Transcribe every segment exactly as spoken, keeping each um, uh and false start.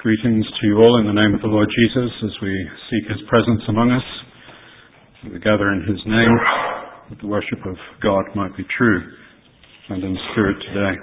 Greetings to you all in the name of the Lord Jesus as we seek his presence among us. We gather in his name that the worship of God might be true and in spirit today.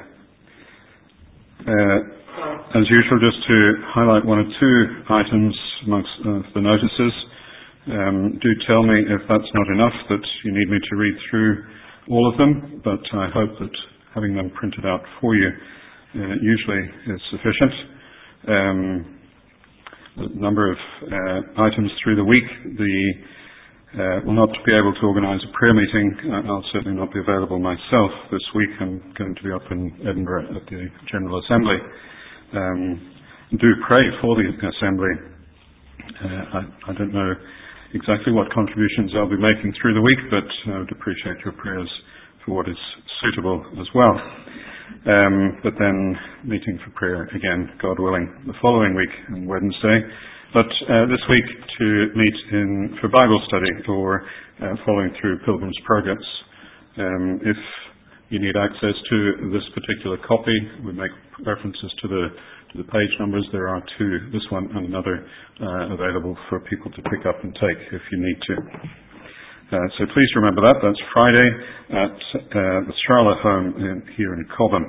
Uh, as usual, just to highlight one or two items amongst uh, the notices. Um, do tell me if that's not enough, that you need me to read through all of them, but I hope that having them printed out for you uh, usually is sufficient. Um, the number of uh, items through the week, the uh, will not be able to organise a prayer meeting. Uh, I'll certainly not be available myself this week. I'm going to be up in Edinburgh at the General Assembly. Um, do pray for the Assembly. Uh, I, I don't know exactly what contributions I'll be making through the week, but I would appreciate your prayers for what is suitable as well. Um, but then meeting for prayer again, God willing, the following week on Wednesday. But uh, this week to meet in for Bible study or uh, following through Pilgrim's Progress. Um, if you need access to this particular copy, we make references to the to the page numbers. There are two, this one and another, uh, available for people to pick up and take if you need to. Uh, so please remember that. That's Friday at uh, the Strala home in, here in Cobham.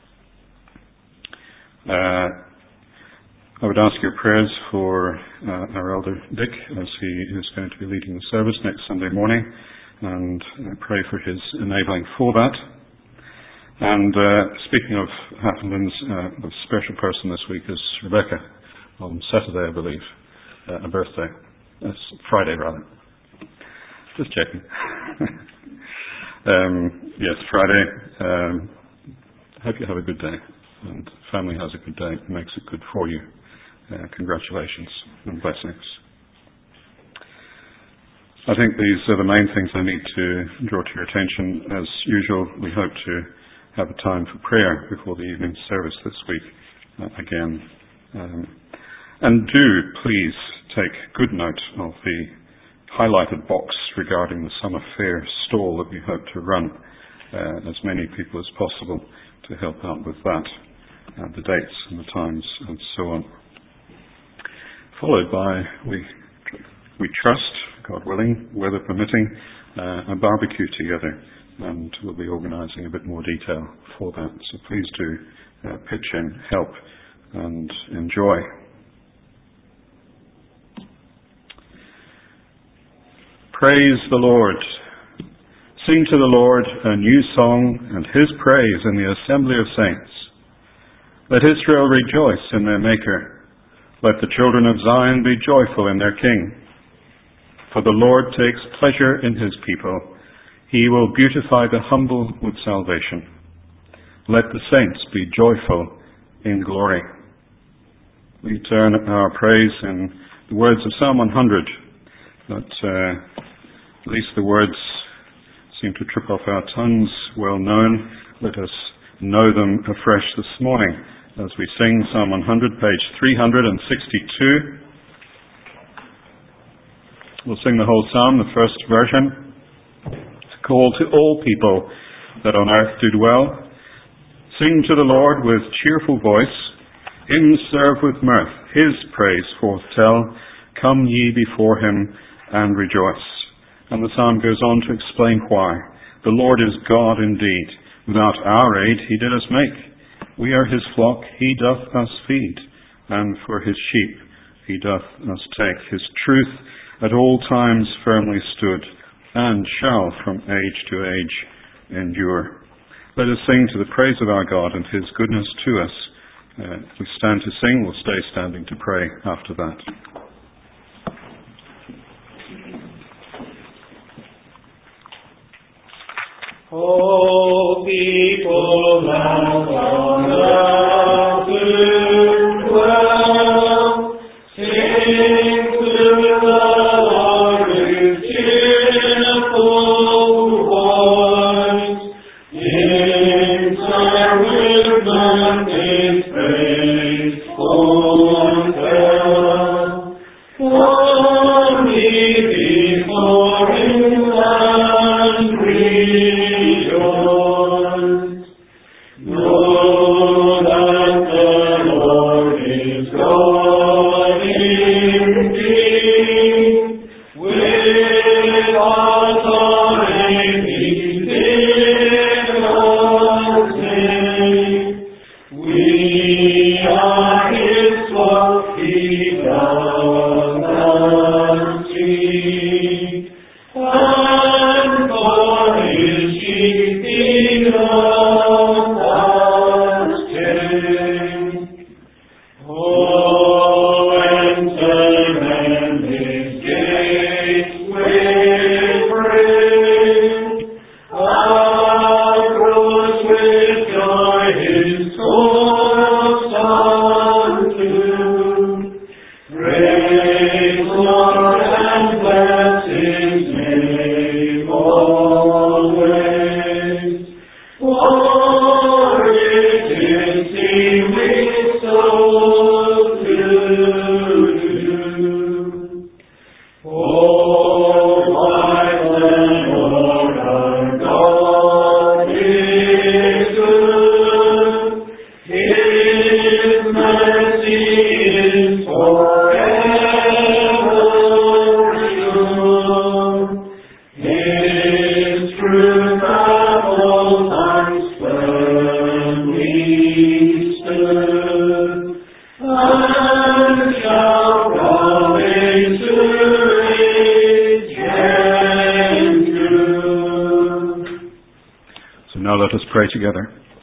Uh, I would ask your prayers for uh, our elder Dick as he is going to be leading the service next Sunday morning, and uh, pray for his enabling for that. And uh, speaking of happenings, uh, a special person this week is Rebecca on Saturday, I believe, uh, a birthday. That's Friday, rather. Just checking. um, yes, Friday. Um, hope you have a good day, and family has a good day. It makes it good for you. Uh, congratulations and blessings. I think these are the main things I need to draw to your attention. As usual, we hope to have a time for prayer before the evening service this week uh, again. Um, and do please take good note of the highlighted box regarding the summer fair stall that we hope to run, uh, as many people as possible to help out with that, uh, the dates and the times and so on. Followed by, we we trust, God willing, weather permitting, uh, a barbecue together, and we'll be organising a bit more detail for that. So please do uh, pitch in, help, and enjoy. Praise the Lord. Sing to the Lord a new song and his praise in the assembly of saints. Let Israel rejoice in their Maker. Let the children of Zion be joyful in their King. For the Lord takes pleasure in his people. He will beautify the humble with salvation. Let the saints be joyful in glory. We turn our praise in the words of Psalm one hundred. But uh, at least the words seem to trip off our tongues, well known. Let us know them afresh this morning as we sing Psalm one hundred, page three hundred sixty-two. We'll sing the whole psalm, the first version. It's a call to all people that on earth do dwell. Sing to the Lord with cheerful voice. Him serve with mirth, his praise forth tell. Come ye before him and rejoice. And the psalm goes on to explain why. The Lord is God indeed. Without our aid he did us make. We are his flock, he doth us feed. And for his sheep he doth us take. His truth at all times firmly stood, and shall from age to age endure. Let us sing to the praise of our God and his goodness to us. Uh, we stand to sing, we'll stay standing to pray after that. O people that on earth do dwell, sing to the Lord with cheerful voice. In service and his praise foretell. For me before him and rejoice. Know that the Lord is God. is forever true. His truth hath all times firmly stood, and shall from age to age endure. So now let us pray together.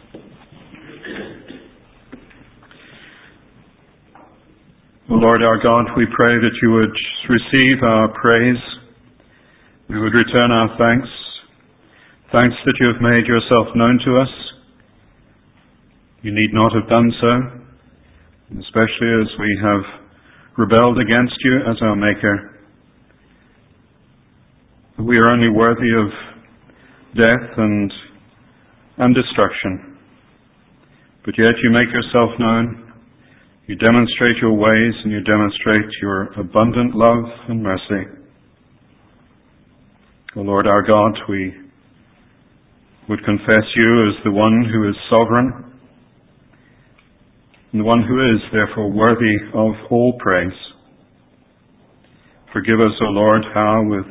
O Lord our God, we pray that you would receive our praise. We would return our thanks. Thanks that you have made yourself known to us. You need not have done so, especially as we have rebelled against you as our Maker. We are only worthy of death and, and destruction. But yet you make yourself known. You demonstrate your ways and you demonstrate your abundant love and mercy. O Lord our God, we would confess you as the one who is sovereign, and the one who is therefore worthy of all praise. Forgive us, O Lord, how with,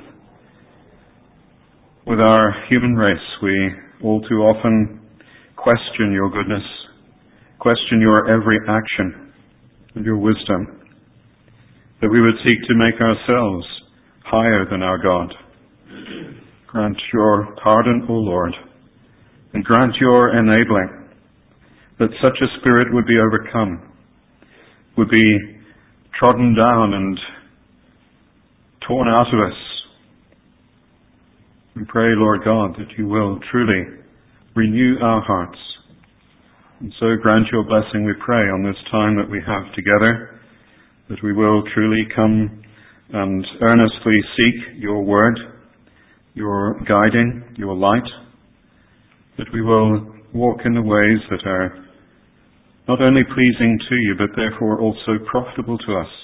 with our human race we all too often question your goodness, question your every action, and your wisdom, that we would seek to make ourselves higher than our God. Grant your pardon, O Lord, and grant your enabling, that such a spirit would be overcome, would be trodden down and torn out of us. We pray, Lord God, that you will truly renew our hearts. And so grant your blessing, we pray, on this time that we have together, that we will truly come and earnestly seek your word, your guiding, your light, that we will walk in the ways that are not only pleasing to you, but therefore also profitable to us,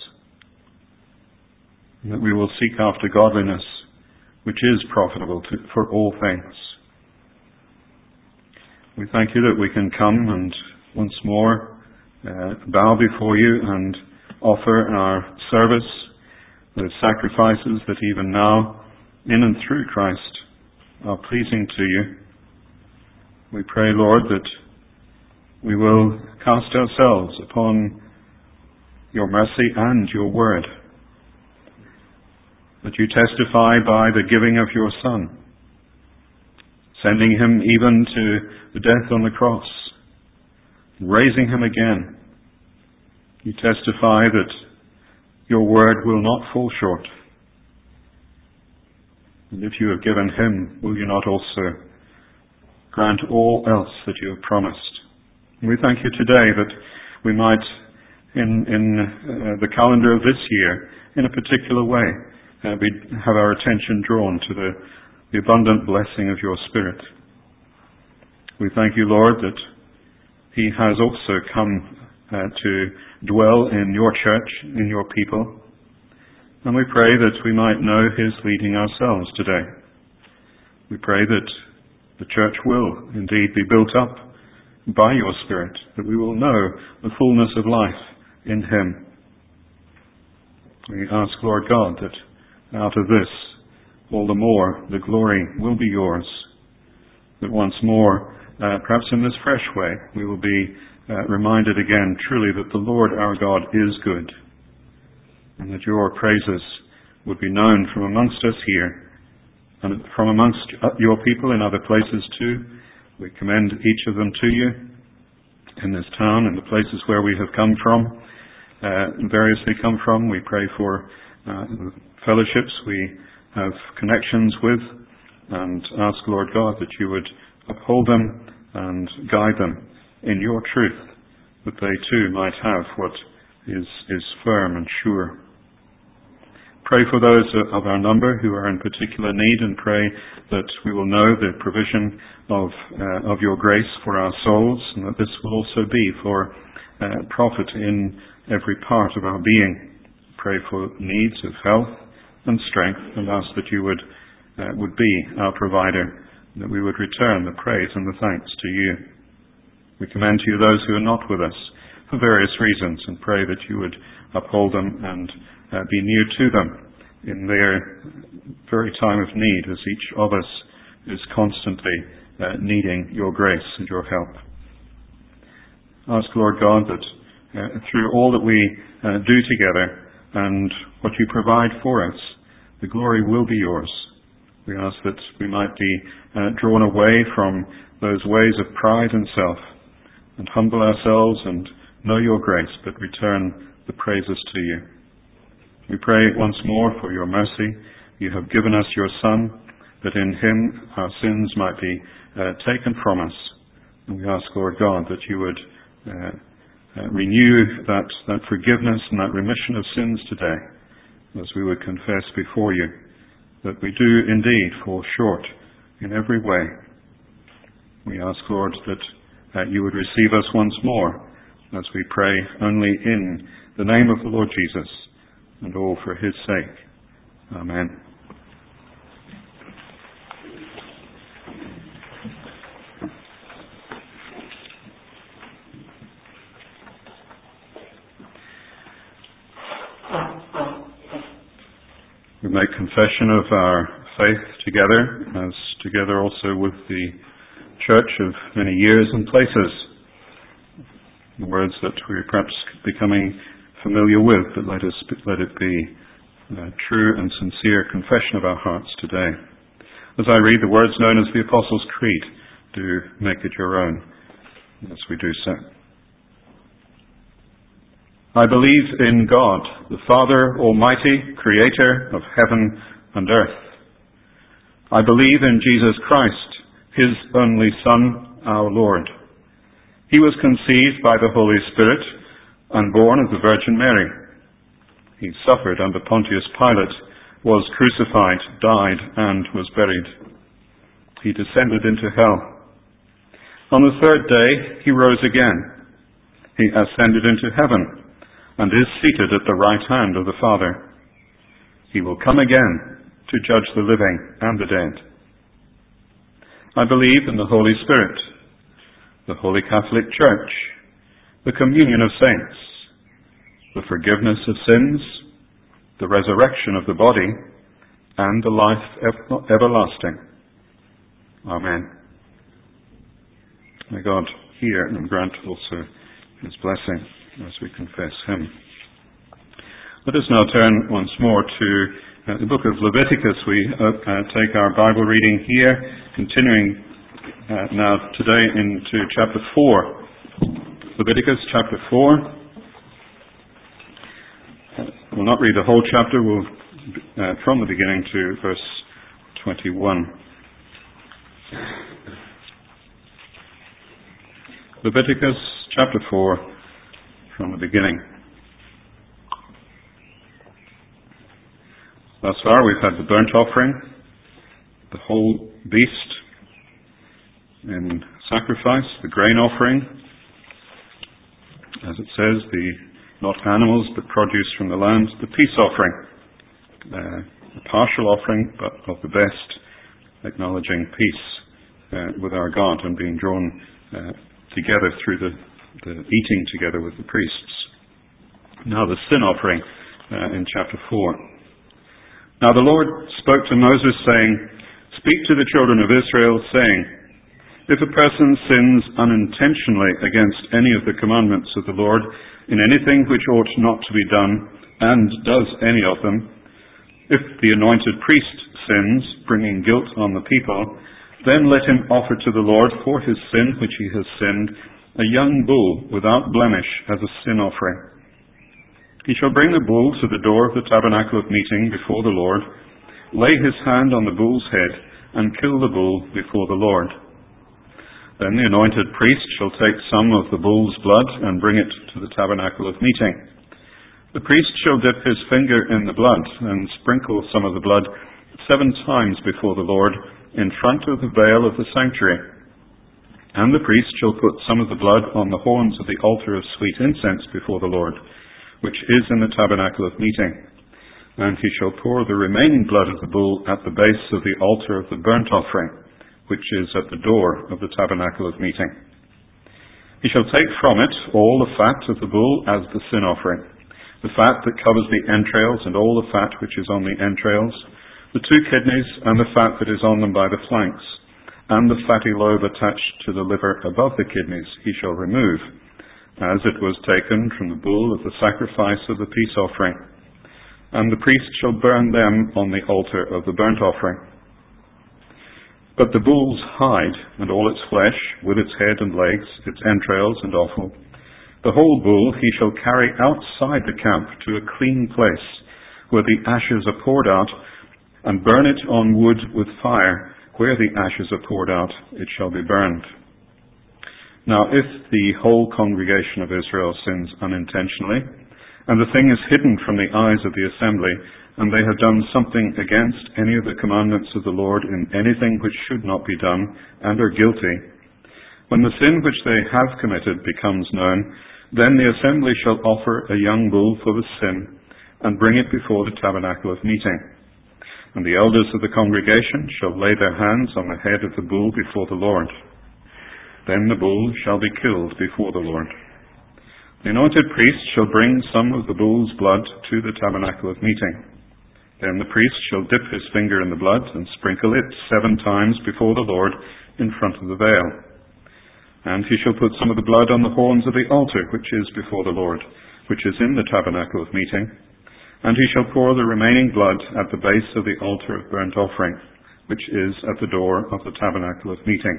and that we will seek after godliness, which is profitable to, for all things. We thank you that we can come and once more uh, bow before you and offer our service, those sacrifices that even now, in and through Christ, are pleasing to you. We pray, Lord, that we will cast ourselves upon your mercy and your word, that you testify by the giving of your Son, sending him even to the death on the cross, raising him again. You testify that your word will not fall short. And if you have given him, will you not also grant all else that you have promised? And we thank you today that we might, in, in uh, the calendar of this year, in a particular way, uh, be, have our attention drawn to the the abundant blessing of your Spirit. We thank you, Lord, that he has also come uh, to dwell in your church, in your people. And we pray that we might know his leading ourselves today. We pray that the church will indeed be built up by your Spirit, that we will know the fullness of life in him. We ask, Lord God, that out of this, all the more the glory will be yours. That once more, uh, perhaps in this fresh way, we will be uh, reminded again truly that the Lord our God is good, and that your praises would be known from amongst us here, and from amongst your people in other places too. We commend each of them to you in this town and the places where we have come from, uh, variously come from. We pray for uh, fellowships we have connections with, and ask, Lord God, that you would uphold them and guide them in your truth, that they too might have what is, is firm and sure. Pray for those of our number who are in particular need, and pray that we will know the provision of, uh, of your grace for our souls, and that this will also be for uh, profit in every part of our being. Pray for needs of health and strength, and ask that you would uh, would be our provider, and that we would return the praise and the thanks to you. We commend to you those who are not with us, for various reasons, and pray that you would uphold them and uh, be near to them in their very time of need, as each of us is constantly uh, needing your grace and your help. Ask, Lord God, that uh, through all that we uh, do together and what you provide for us, the glory will be yours. We ask that we might be uh, drawn away from those ways of pride and self, and humble ourselves and know your grace, but return the praises to you. We pray once more for your mercy. You have given us your Son, that in him our sins might be uh, taken from us. And we ask, Lord God, that you would uh, uh, renew that, that forgiveness and that remission of sins today, as we would confess before you that we do indeed fall short in every way. We ask, Lord, that uh, you would receive us once more as we pray only in the name of the Lord Jesus, and all for his sake. Amen. We make confession of our faith together, as together also with the Church of many years and places. The words that we're perhaps becoming familiar with, but let us let it be a true and sincere confession of our hearts today. As I read the words known as the Apostles' Creed, do make it your own as we do so. I believe in God, the Father Almighty, Creator of heaven and earth. I believe in Jesus Christ, his only Son, our Lord. He was conceived by the Holy Spirit and born of the Virgin Mary. He suffered under Pontius Pilate, was crucified, died, and was buried. He descended into hell. On the third day, he rose again. He ascended into heaven and is seated at the right hand of the Father. He will come again to judge the living and the dead. I believe in the Holy Spirit, the Holy Catholic Church, the communion of saints, the forgiveness of sins, the resurrection of the body, and the life everlasting. Amen. May God hear and grant also his blessing as we confess him. Let us now turn once more to uh, the book of Leviticus. We uh, uh, take our Bible reading here, continuing uh, now today into chapter four. Leviticus chapter four. Uh, we'll not read the whole chapter. We'll uh, from the beginning to verse twenty-one. Leviticus chapter four, from the beginning. Thus far we've had the burnt offering, the whole beast in sacrifice, the grain offering, as it says, the not animals but produce from the land, the peace offering, uh, a partial offering but of the best, acknowledging peace uh, with our God and being drawn uh, together through the, the eating together with the priests. Now the sin offering uh, in chapter four. Now the Lord spoke to Moses, saying, "Speak to the children of Israel, saying, if a person sins unintentionally against any of the commandments of the Lord in anything which ought not to be done, and does any of them, if the anointed priest sins, bringing guilt on the people, then let him offer to the Lord for his sin which he has sinned a young bull without blemish as a sin offering. He shall bring the bull to the door of the tabernacle of meeting before the Lord, lay his hand on the bull's head, and kill the bull before the Lord. Then the anointed priest shall take some of the bull's blood and bring it to the tabernacle of meeting. The priest shall dip his finger in the blood and sprinkle some of the blood seven times before the Lord in front of the veil of the sanctuary. And the priest shall put some of the blood on the horns of the altar of sweet incense before the Lord, which is in the tabernacle of meeting. And he shall pour the remaining blood of the bull at the base of the altar of the burnt offering, which is at the door of the tabernacle of meeting. He shall take from it all the fat of the bull as the sin offering, the fat that covers the entrails and all the fat which is on the entrails, the two kidneys and the fat that is on them by the flanks, and the fatty lobe attached to the liver above the kidneys he shall remove, as it was taken from the bull of the sacrifice of the peace offering. And the priest shall burn them on the altar of the burnt offering. But the bull's hide and all its flesh, with its head and legs, its entrails and offal, the whole bull he shall carry outside the camp to a clean place, where the ashes are poured out, and burn it on wood with fire. Where the ashes are poured out, it shall be burned. Now if the whole congregation of Israel sins unintentionally, and the thing is hidden from the eyes of the assembly, and they have done something against any of the commandments of the Lord in anything which should not be done, and are guilty, when the sin which they have committed becomes known, then the assembly shall offer a young bull for the sin, and bring it before the tabernacle of meeting. And the elders of the congregation shall lay their hands on the head of the bull before the Lord. Then the bull shall be killed before the Lord. The anointed priest shall bring some of the bull's blood to the tabernacle of meeting. Then the priest shall dip his finger in the blood and sprinkle it seven times before the Lord in front of the veil. And he shall put some of the blood on the horns of the altar which is before the Lord, which is in the tabernacle of meeting. And he shall pour the remaining blood at the base of the altar of burnt offering, which is at the door of the tabernacle of meeting.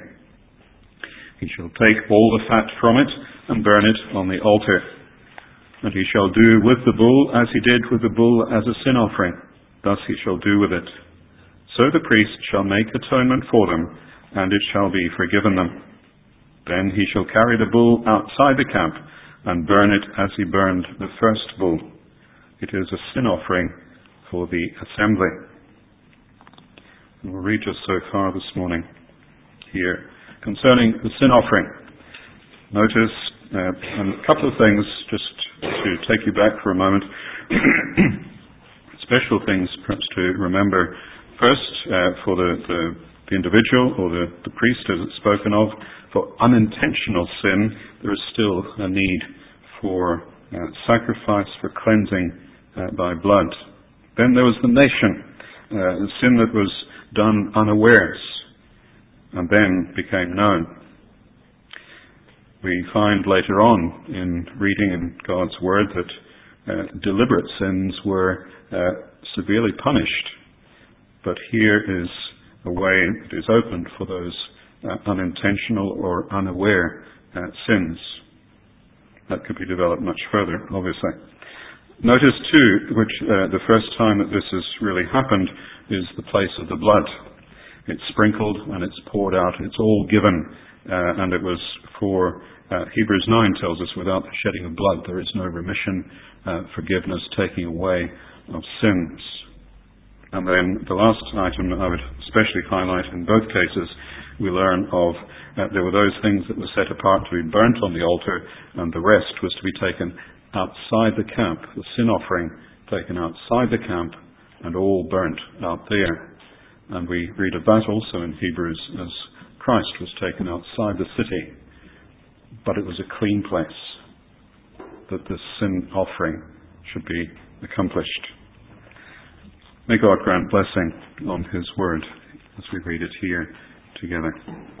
He shall take all the fat from it and burn it on the altar. And he shall do with the bull as he did with the bull as a sin offering. Thus he shall do with it. So the priest shall make atonement for them, and it shall be forgiven them. Then he shall carry the bull outside the camp, and burn it as he burned the first bull. It is a sin offering for the assembly. And we'll read just so far this morning here concerning the sin offering. Notice uh, a couple of things just to take you back for a moment. Special things perhaps to remember. First, uh, for the, the, the individual or the, the priest as it's spoken of, for unintentional sin, there is still a need for uh, sacrifice, for cleansing uh, by blood. Then there was the nation, uh, the sin that was done unawares and then became known. We find later on in reading in God's Word that uh, deliberate sins were uh, severely punished. But here is a way that is opened for those uh, unintentional or unaware uh, sins. That could be developed much further, obviously. Notice too, which uh, the first time that this has really happened is the place of the blood. It's sprinkled and it's poured out. It's all given, uh, and it was for uh, Hebrews nine tells us, without the shedding of blood, there is no remission, uh, forgiveness, taking away of sins. And then the last item I would especially highlight in both cases, we learn of uh, there were those things that were set apart to be burnt on the altar, and the rest was to be taken outside the camp, the sin offering taken outside the camp and all burnt out there. And we read of that also in Hebrews as Christ was taken outside the city, but it was a clean place that the sin offering should be accomplished. May God grant blessing on His Word as we read it here together.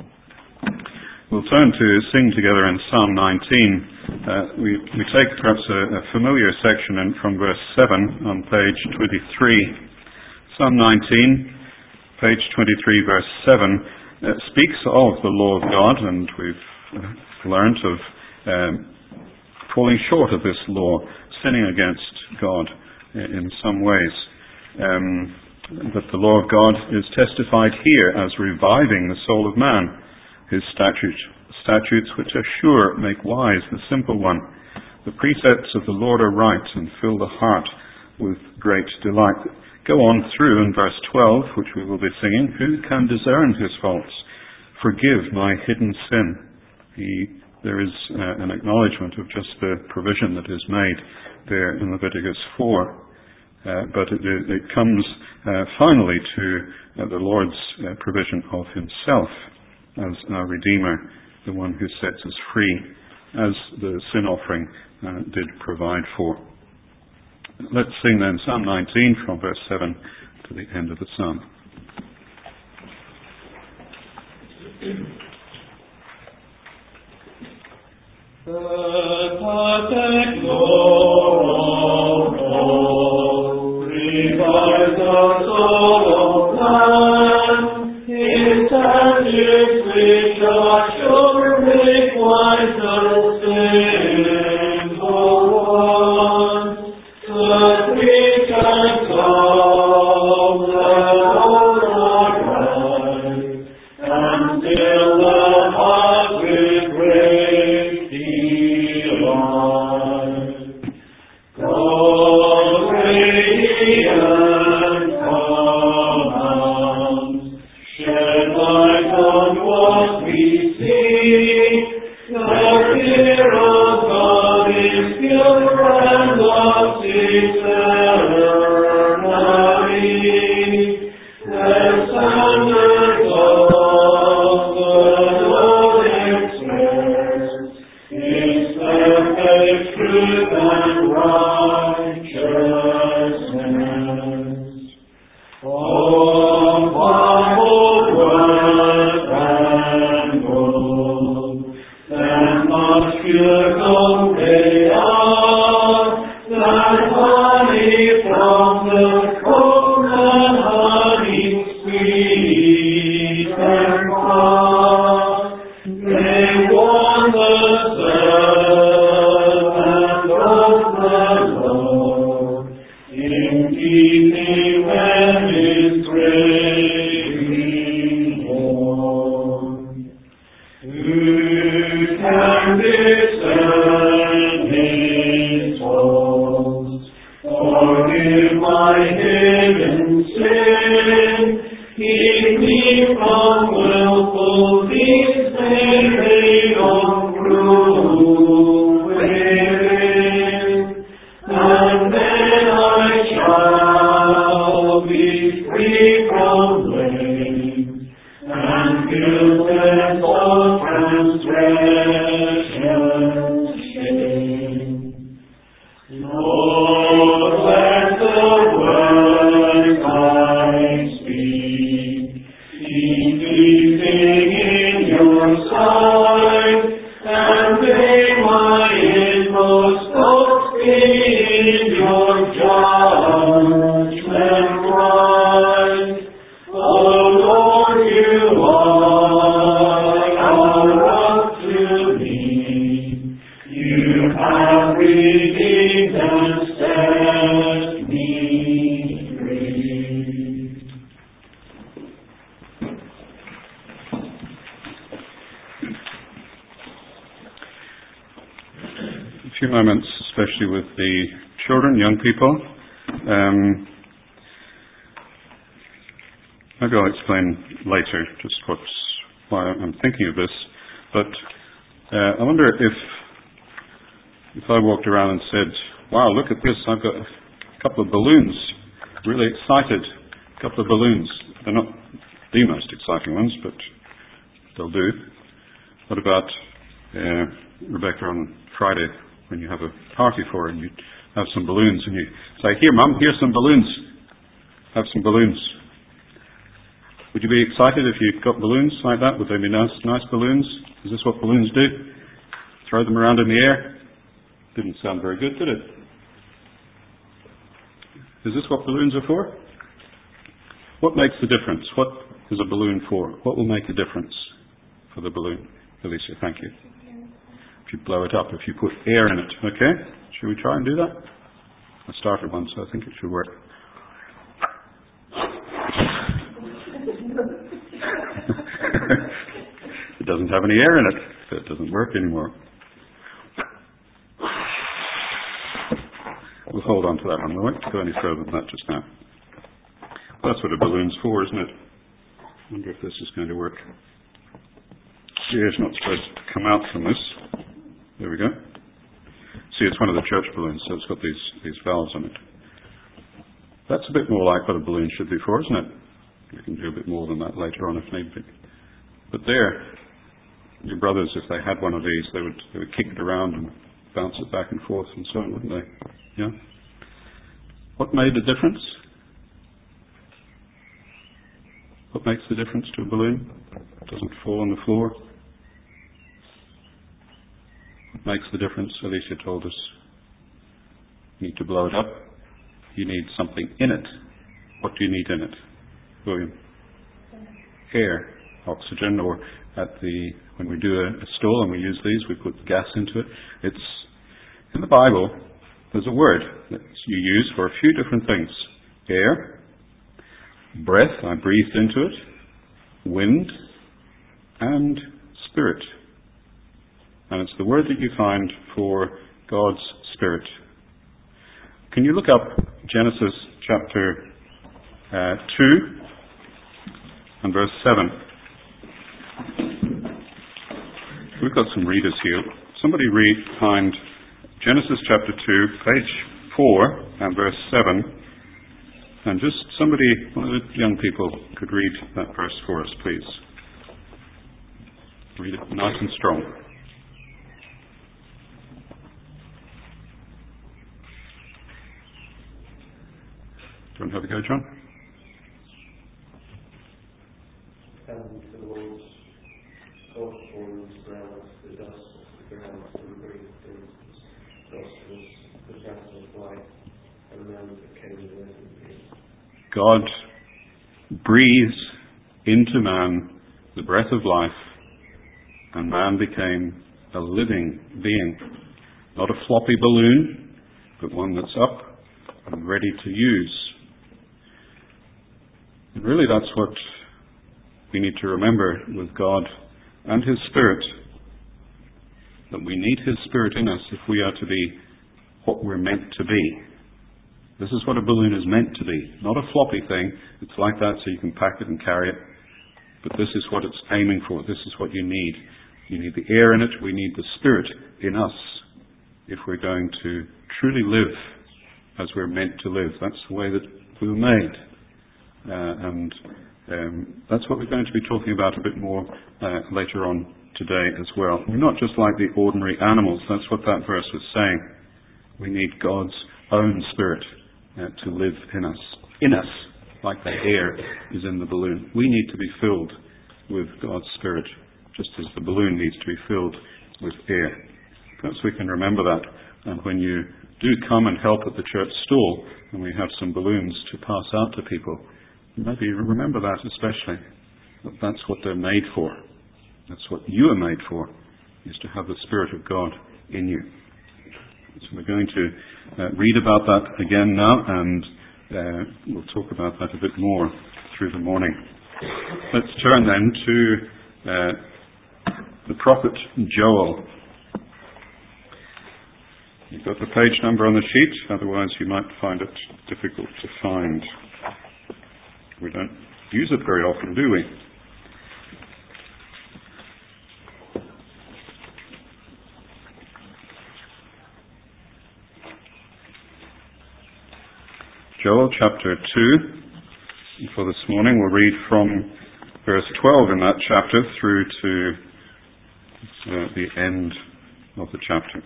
We'll turn to sing together in Psalm nineteen. Uh, we, we take perhaps a, a familiar section in, from verse seven on page twenty-three. Psalm nineteen, page twenty-three, verse seven, uh, speaks of the law of God, and we've uh, learnt of um, falling short of this law, sinning against God in, in some ways. Um, that the law of God is testified here as reviving the soul of man. His statutes, statutes which are sure make wise the simple one. The precepts of the Lord are right and fill the heart with great delight. Go on through in verse twelve, which we will be singing. Who can discern his faults? Forgive my hidden sin. He, there is uh, an acknowledgement of just the provision that is made there in Leviticus four. Uh, but it, it comes uh, finally to uh, the Lord's uh, provision of Himself as our Redeemer, the one who sets us free as the sin offering uh, did provide for. Let's sing then Psalm nineteen from verse seven to the end of the psalm. The perfect Lord of all revives the soul of man. His statutes which are sure make wise the sinful one. The precepts of the Lord are right, and fill the heart with grace divine. God's radiant commands shed light on what we see. The fear of God is pure and love eternally. The standards of the Lord express His perfect truth and righteousness. All Bible word and gold, and much pure gold they are, that honey from the comb and honey sweet and far. They warm the servant of the Lord, in keeping when His great reward. Who can discern His thoughts, forgive my hidden sin, keep me from willful deeds made on cruel within, and then I shall be free from blame, and guiltless of transgression's shame. Lord, let the words I speak be pleasing in your sight, and may my inmost thoughts be in your judgment right. O Lord, you are a rock to me. You have redeemed and set me free. A few moments, especially with the children, young people. Um, maybe I'll explain later just what's, why I'm thinking of this. But uh, I wonder if if I walked around and said, wow, look at this, I've got a couple of balloons, really excited, a couple of balloons. They're not the most exciting ones, but they'll do. What about uh, Rebecca on Friday when you have a party for her and you have some balloons and you say, here Mum, here's some balloons. Have some balloons. Would you be excited if you got balloons like that? Would they be nice, nice balloons? Is this what balloons do? Throw them around in the air? Didn't sound very good, did it? Is this what balloons are for? What makes the difference? What is a balloon for? What will make a difference for the balloon? Alicia, thank you. If you blow it up, if you put air in it, okay? Should we try and do that? I started one, so I think it should work. It doesn't have any air in it, so it doesn't work anymore. We'll hold on to that one. We won't go any further than that just now. Well, that's what a balloon's for, isn't it? I wonder if this is going to work. The air's not supposed to come out from this. There we go. See, it's one of the church balloons, so it's got these, these valves on it. That's a bit more like what a balloon should be for, isn't it? We can do a bit more than that later on if need be. But there, Your brothers, if they had one of these, they would they would kick it around and bounce it back and forth and so on, wouldn't they? Yeah. What made the difference? What makes the difference to a balloon? It doesn't fall on the floor. What makes the difference? Alicia told us. You need to blow it up. You need something in it. What do you need in it, William? Air, oxygen, or at the when we do a, a stall and we use these, we put gas into it. It's in the Bible. There's a word that you use for a few different things: air, breath. I breathed into it, wind, and spirit. And it's the word that you find for God's Spirit. Can you look up Genesis chapter uh, two and verse seven? We've got some readers here. Somebody read find Genesis chapter two, page four and verse seven. And just somebody, one of the young people, could read that verse for us, please. Read it nice and strong. Do you want to have a go, John? And the Lord God formed ground, the dust of the ground, and breathed into his nostrils the breath of life, and man became a living being. God breathes into man the breath of life, and man became a living being. Not a floppy balloon, but one that's up and ready to use. And really that's what we need to remember with God and His Spirit, that we need His Spirit in us if we are to be what we're meant to be. This is what a balloon is meant to be. Not a floppy thing. It's like that so you can pack it and carry it. But this is what it's aiming for. This is what you need. You need the air in it. We need the Spirit in us if we're going to truly live as we're meant to live. That's the way that we were made. Uh, and um, that's what we're going to be talking about a bit more uh, later on today as well. We're not just like the ordinary animals. That's what that verse was saying. We need God's own Spirit uh, to live in us. In us, like the air is in the balloon. We need to be filled with God's Spirit, just as the balloon needs to be filled with air. Perhaps we can remember that. And when you do come and help at the church stall, and we have some balloons to pass out to people, maybe remember that especially. That that's what they're made for. That's what you are made for, is to have the Spirit of God in you. So we're going to uh, read about that again now, and uh, we'll talk about that a bit more through the morning. Let's turn then to uh, the prophet Joel. You've got the page number on the sheet, otherwise you might find it difficult to find. We don't use it very often, do we? Joel chapter two. And for this morning we'll read from verse twelve in that chapter through to uh, the end of the chapter.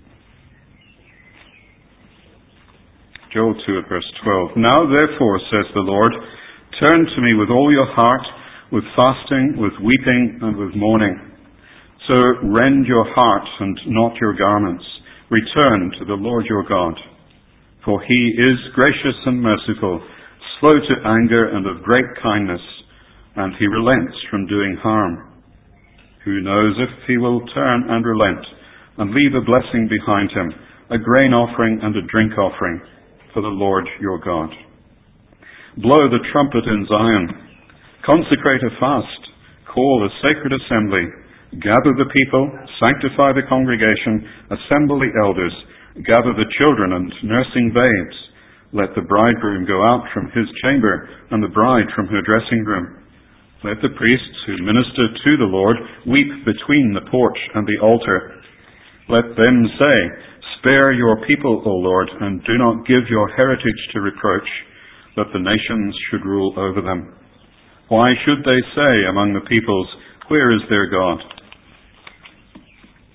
Joel two at verse twelve. Now therefore, says the Lord, turn to me with all your heart, with fasting, with weeping, and with mourning. So rend your heart and not your garments. Return to the Lord your God. For he is gracious and merciful, slow to anger and of great kindness, and he relents from doing harm. Who knows if he will turn and relent, and leave a blessing behind him, a grain offering and a drink offering, for the Lord your God. Blow the trumpet in Zion, consecrate a fast, call a sacred assembly, gather the people, sanctify the congregation, assemble the elders, gather the children and nursing babes. Let the bridegroom go out from his chamber, and the bride from her dressing room. Let the priests who minister to the Lord weep between the porch and the altar. Let them say, spare your people, O Lord, and do not give your heritage to reproach, that the nations should rule over them. Why should they say among the peoples, where is their God?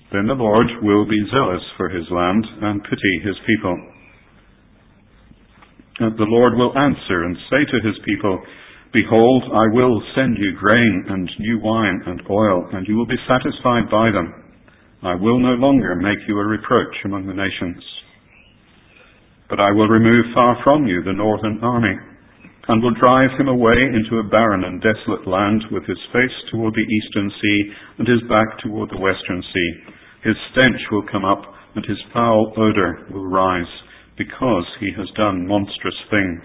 Then the Lord will be zealous for his land and pity his people. And the Lord will answer and say to his people, Behold, I will send you grain and new wine and oil, and you will be satisfied by them. I will no longer make you a reproach among the nations. But I will remove far from you the northern army, and will drive him away into a barren and desolate land, with his face toward the eastern sea, and his back toward the western sea. His stench will come up, and his foul odor will rise, because he has done monstrous things.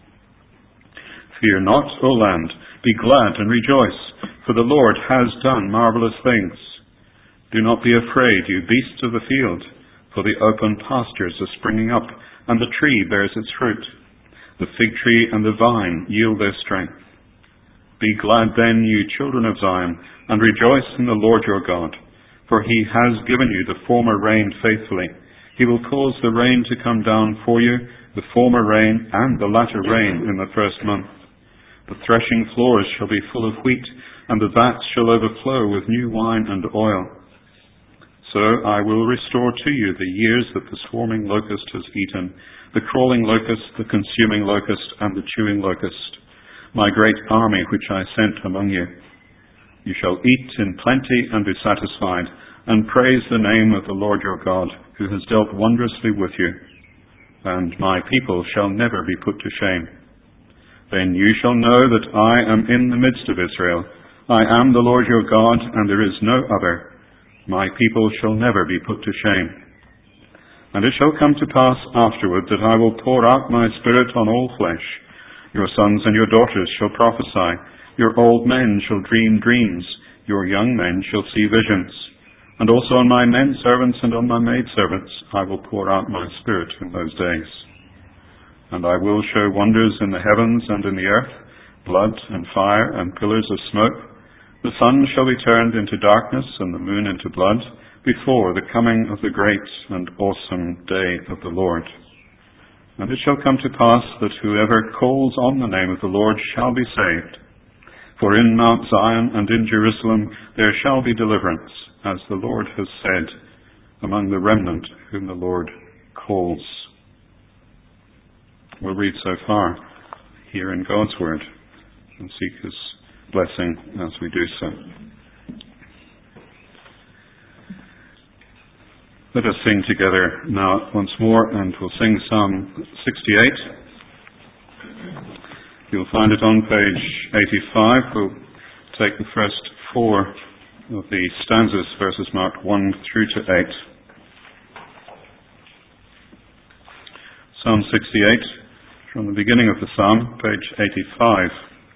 Fear not, O land, be glad and rejoice, for the Lord has done marvelous things. Do not be afraid, you beasts of the field, for the open pastures are springing up, and the tree bears its fruit. The fig tree and the vine yield their strength. Be glad then, you children of Zion, and rejoice in the Lord your God, for he has given you the former rain faithfully. He will cause the rain to come down for you, the former rain and the latter rain in the first month. The threshing floors shall be full of wheat, and the vats shall overflow with new wine and oil. So I will restore to you the years that the swarming locust has eaten, the crawling locust, the consuming locust, and the chewing locust, my great army which I sent among you. You shall eat in plenty and be satisfied, and praise the name of the Lord your God, who has dealt wondrously with you. And my people shall never be put to shame. Then you shall know that I am in the midst of Israel. I am the Lord your God, and there is no other. My people shall never be put to shame. And it shall come to pass afterward that I will pour out my Spirit on all flesh. Your sons and your daughters shall prophesy. Your old men shall dream dreams. Your young men shall see visions. And also on my men servants and on my maid servants I will pour out my Spirit in those days. And I will show wonders in the heavens and in the earth, blood and fire and pillars of smoke. The sun shall be turned into darkness and the moon into blood, before the coming of the great and awesome day of the Lord. And it shall come to pass that whoever calls on the name of the Lord shall be saved. For in Mount Zion and in Jerusalem there shall be deliverance, as the Lord has said, among the remnant whom the Lord calls. We'll read so far here in God's Word and seek His blessing as we do so. Let us sing together now once more, and we'll sing Psalm sixty-eight. You'll find it on page eighty-five. We'll take the first four of the stanzas, verses marked one through to eight. Psalm sixty-eight, from the beginning of the psalm, page eighty-five.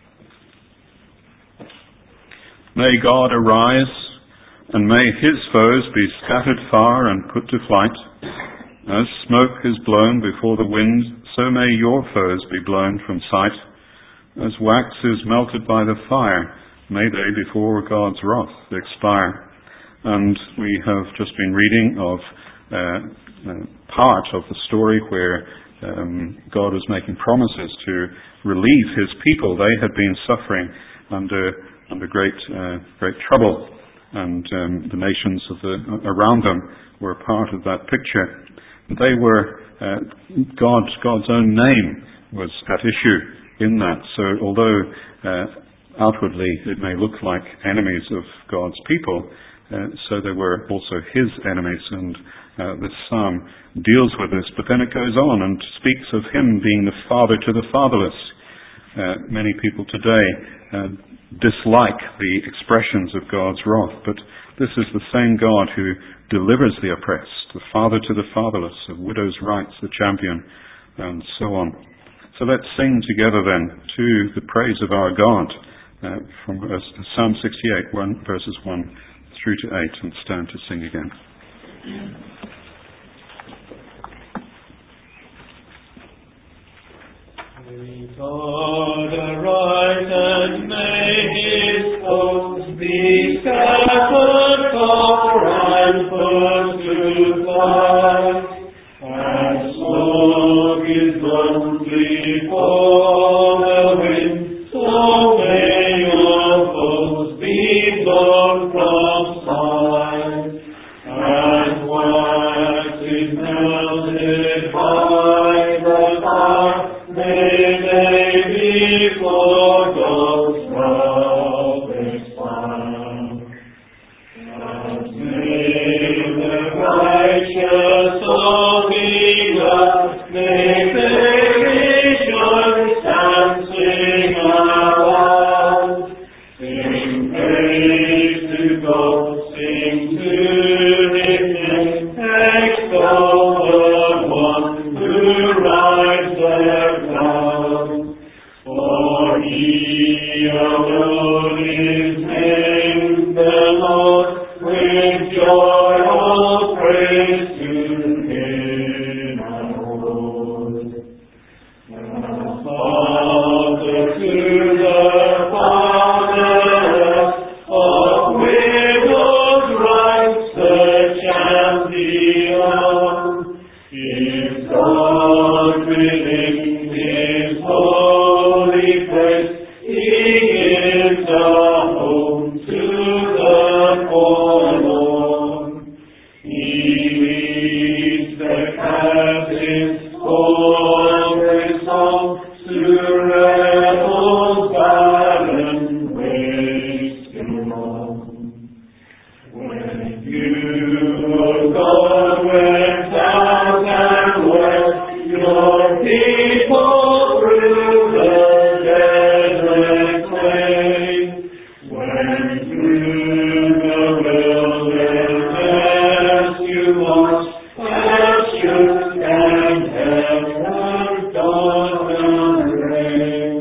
May God arise, and may his foes be scattered far and put to flight. As smoke is blown before the wind, so may your foes be blown from sight. As wax is melted by the fire, may they before God's wrath expire. And we have just been reading of uh, uh, part of the story where um, God was making promises to relieve his people. They had been suffering under under great uh, great trouble, and um, the nations of the around them were a part of that picture. They were uh, God's God's own name was at issue in that. So although uh, outwardly it may look like enemies of God's people, uh, so they were also his enemies, and uh, this psalm deals with this. But then it goes on and speaks of him being the father to the fatherless. Uh, many people today uh, dislike the expressions of God's wrath, but this is the same God who delivers the oppressed, the father to the fatherless, of widows' rights, the champion, and so on. So let's sing together then to the praise of our God uh, from verse, Psalm sixty-eight, one, verses one through to eight, and stand to sing again. May God arise and may his foes be scattered far and put to flight. As smoke is blown before the wind, so may your foes be blown from sight. May they be for God's prophets found. As may the righteous all be glad, may they rejoice and sing aloud. Sing praise to God, sing to His name, extol the one who rides their cloud. For He alone is named the Lord, with joy all praise to Him abode. The Father to the fatherless, of widows' rights the champion, is God within His holy place. He gives a home to the forlorn. He leads the captives for His song to rebels barren waste belong. When you, O God, went out and west your people through the desert plain, when through the wilderness you marched, pastures and heaven dawn and rain,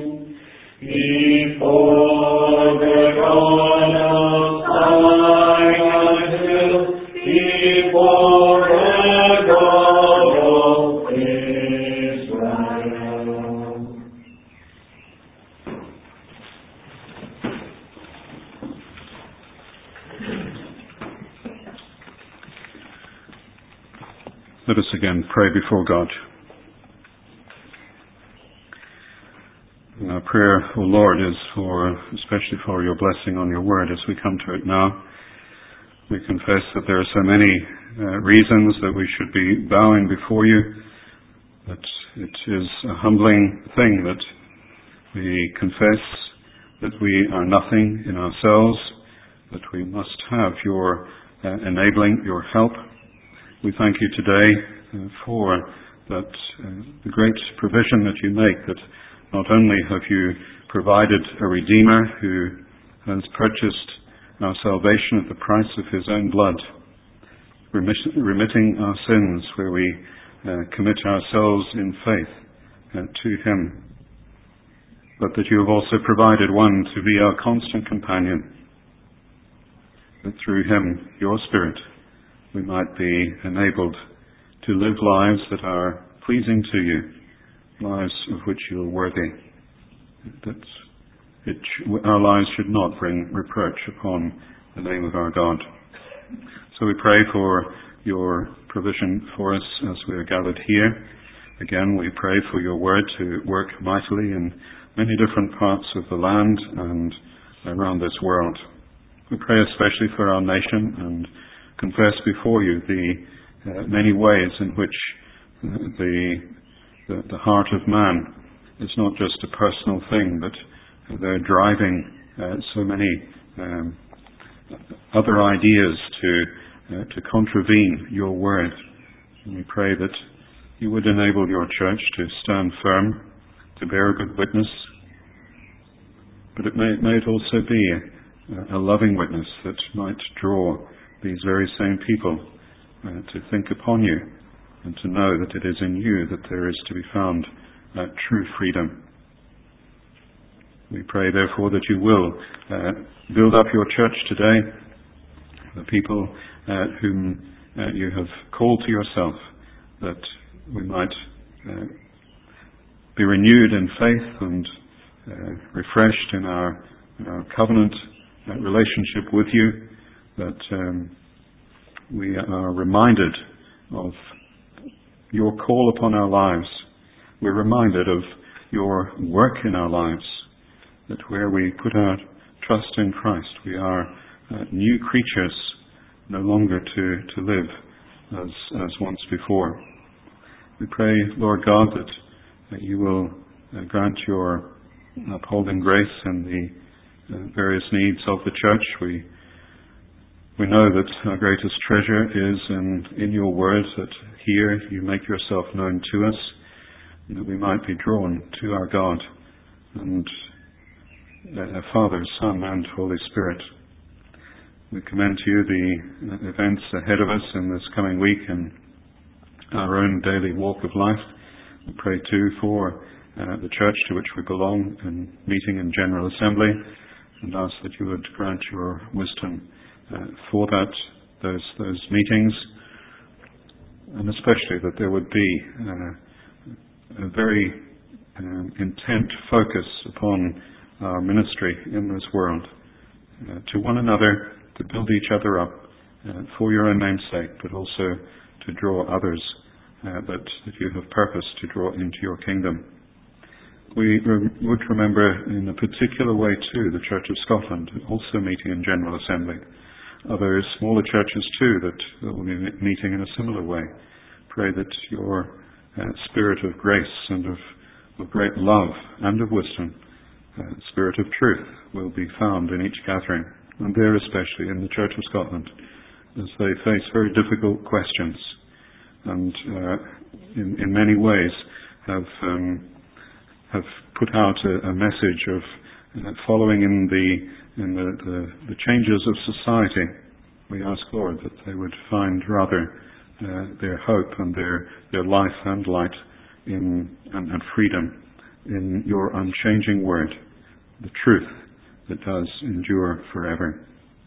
before the God of Zion hill, before the God of Israel. Let us again pray before God. And our prayer, O Lord, is for, especially for your blessing on your word as we come to it now. We confess that there are so many uh, reasons that we should be bowing before you, that it is a humbling thing that we confess that we are nothing in ourselves, that we must have your uh, enabling, your help. We thank you today uh, for that, uh, the great provision that you make, that not only have you provided a Redeemer who has purchased our salvation at the price of his own blood, remit- remitting our sins where we uh, commit ourselves in faith uh, to him, but that you have also provided one to be our constant companion, that through him, your Spirit, we might be enabled to live lives that are pleasing to you, lives of which you are worthy, that it, our lives should not bring reproach upon the name of our God. So we pray for your provision for us as we are gathered here. Again, we pray for your word to work mightily in many different parts of the land and around this world. We pray especially for our nation and confess before you the uh, many ways in which uh, the, the the heart of man is not just a personal thing, but they're driving uh, so many um, other ideas to uh, to contravene your word. And we pray that you would enable your church to stand firm, to bear a good witness, but it may, may it also be a, a loving witness that might draw these very same people uh, to think upon you and to know that it is in you that there is to be found uh, true freedom. We pray therefore that you will uh, build up your church today, the people uh, whom uh, you have called to yourself, that we might uh, be renewed in faith and uh, refreshed in our, in our covenant uh, relationship with you, that um, we are reminded of your call upon our lives. We're reminded of your work in our lives, that where we put our trust in Christ, we are uh, new creatures, no longer to, to live as, as once before. We pray, Lord God, that, that you will uh, grant your upholding grace in the uh, various needs of the church. We we know that our greatest treasure is in, in your word, that here you make yourself known to us, and that we might be drawn to our God and uh, Father, Son, and Holy Spirit. We commend to you the uh, events ahead of us in this coming week and our own daily walk of life. We pray too for uh, the church to which we belong and meeting in General Assembly, and ask that you would grant your wisdom uh, for that, those those meetings, and especially that there would be uh, a very um, intent focus upon our ministry in this world, uh, to one another, to build each other up uh, for your own name's sake, but also to draw others uh, that, that you have purposed to draw into your kingdom. We re- would remember in a particular way too the Church of Scotland, also meeting in General Assembly. Other smaller churches too that will be meeting in a similar way. Pray that your uh, spirit of grace and of, of great love and of wisdom, uh, spirit of truth, will be found in each gathering, and there especially in the Church of Scotland, as they face very difficult questions and uh, in, in many ways have um, have put out a, a message of uh, following in the in the, the, the changes of society. We ask, Lord, that they would find rather uh, their hope and their, their life and light in and, and freedom in your unchanging word, the truth that does endure forever.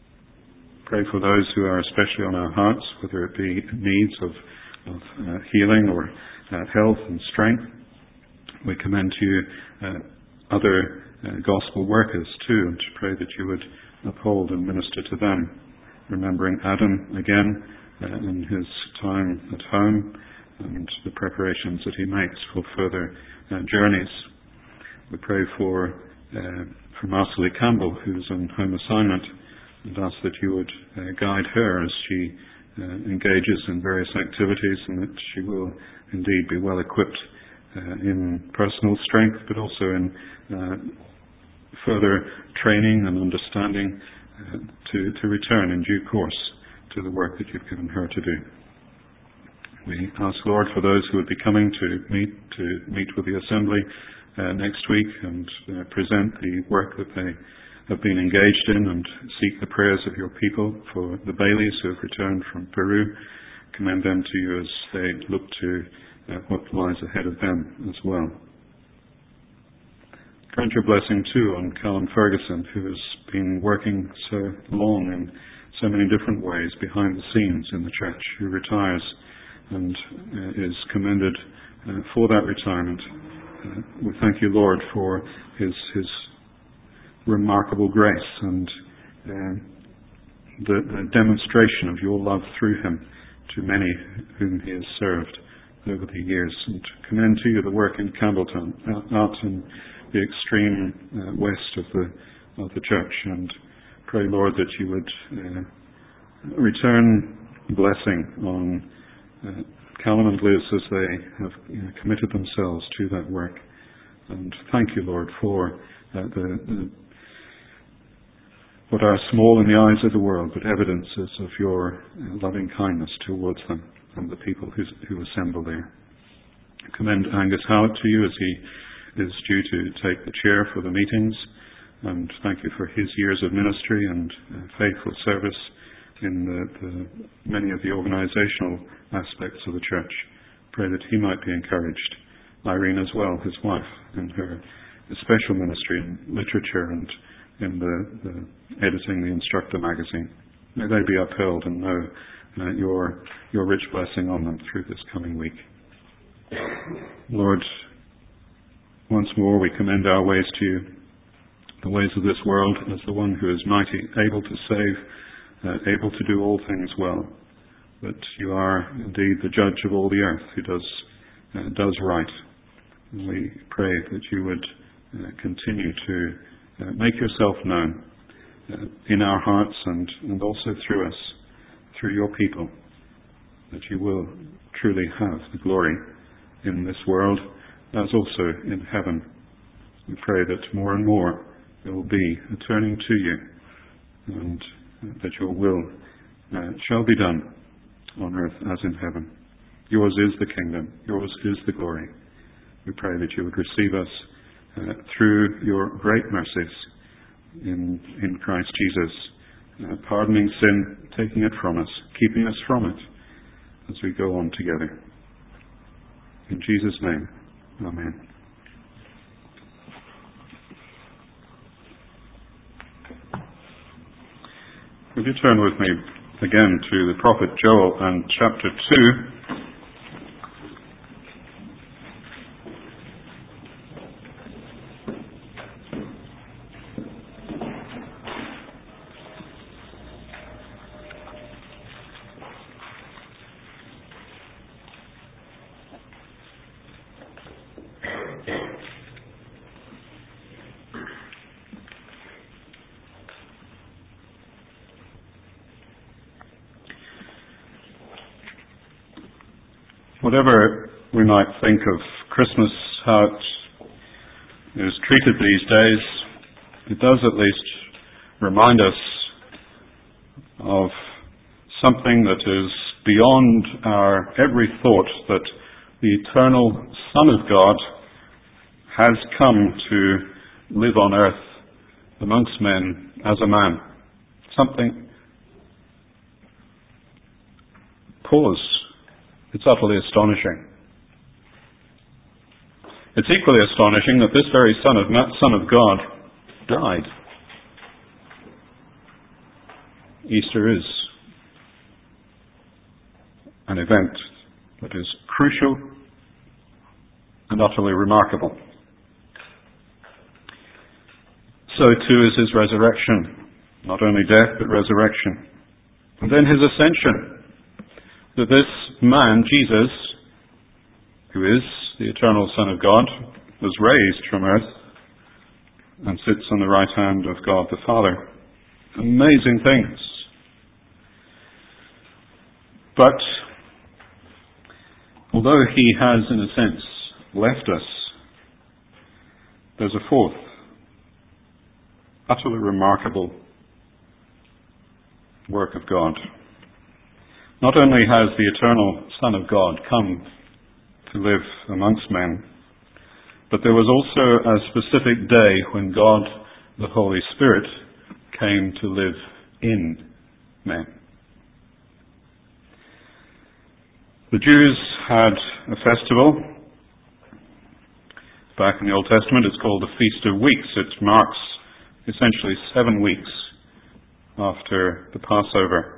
Pray for those who are especially on our hearts, whether it be needs of, of uh, healing or uh, health and strength. We commend to you uh, other uh, gospel workers too, and to pray that you would uphold and minister to them. Remembering Adam again uh, in his time at home and the preparations that he makes for further uh, journeys. We pray for uh, for Marcely Campbell, who's on home assignment, and ask that you would uh, guide her as she uh, engages in various activities, and that she will indeed be well equipped uh, in personal strength, but also in uh, further training and understanding uh, to, to return in due course to the work that you've given her to do. We ask, Lord, for those who would be coming to meet to meet with the Assembly uh, next week and uh, present the work that they have been engaged in, and seek the prayers of your people for the Baileys who have returned from Peru. Commend them to you as they look to uh, what lies ahead of them as well. Grant your blessing too on Callum Ferguson, who has been working so long in so many different ways behind the scenes in the church, who retires and uh, is commended uh, for that retirement. Uh, we thank you, Lord, for his his remarkable grace and uh, the, the demonstration of your love through him to many whom he has served over the years. And commend to you the work in Campbelltown, out in the extreme uh, west of the of the church, and pray, Lord, that you would uh, return blessing on uh, Callum and Liz as they have you know, committed themselves to that work. And thank you, Lord, for uh, the, the what are small in the eyes of the world, but evidences of your uh, loving kindness towards them and the people who, who assemble there. I commend Angus Howard to you as he is due to take the chair for the meetings, and thank you for his years of ministry and uh, faithful service in the, the many of the organizational aspects of the church. Pray that he might be encouraged. Irene as well, his wife, in her special ministry in literature and in the, the editing the Instructor magazine. May they be upheld and know uh, your your rich blessing on them through this coming week. Lord, once more we commend our ways to you, the ways of this world as the one who is mighty, able to save, uh, able to do all things well. But you are indeed the judge of all the earth, who does uh, does right. And we pray that you would uh, continue to uh, make yourself known uh, in our hearts and, and also through us, through your people, that you will truly have the glory in this world as also in heaven. We pray that more and more there will be a turning to you, and that your will uh, shall be done on earth as in heaven. Yours is the kingdom. Yours is the glory. We pray that you would receive us uh, through your great mercies in, in Christ Jesus, uh, pardoning sin, taking it from us, keeping us from it as we go on together. In Jesus' name, amen. Would you turn with me again to the prophet Joel and chapter two. Whatever we might think of Christmas, how it is treated these days, it does at least remind us of something that is beyond our every thought, that the eternal Son of God has come to live on earth amongst men as a man. Something. Pause. It's utterly astonishing. It's equally astonishing that this very Son of Son of God died. Easter is an event that is crucial and utterly remarkable. So too is his resurrection. Not only death, but resurrection. And then his ascension. That this man, Jesus, who is the eternal Son of God, was raised from earth and sits on the right hand of God the Father. Amazing things. But although he has, in a sense, left us, there's a fourth, utterly remarkable work of God. Not only has the eternal Son of God come to live amongst men, but there was also a specific day when God, the Holy Spirit, came to live in men. The Jews had a festival. Back in the Old Testament, it's called the Feast of Weeks. It marks essentially seven weeks after the Passover.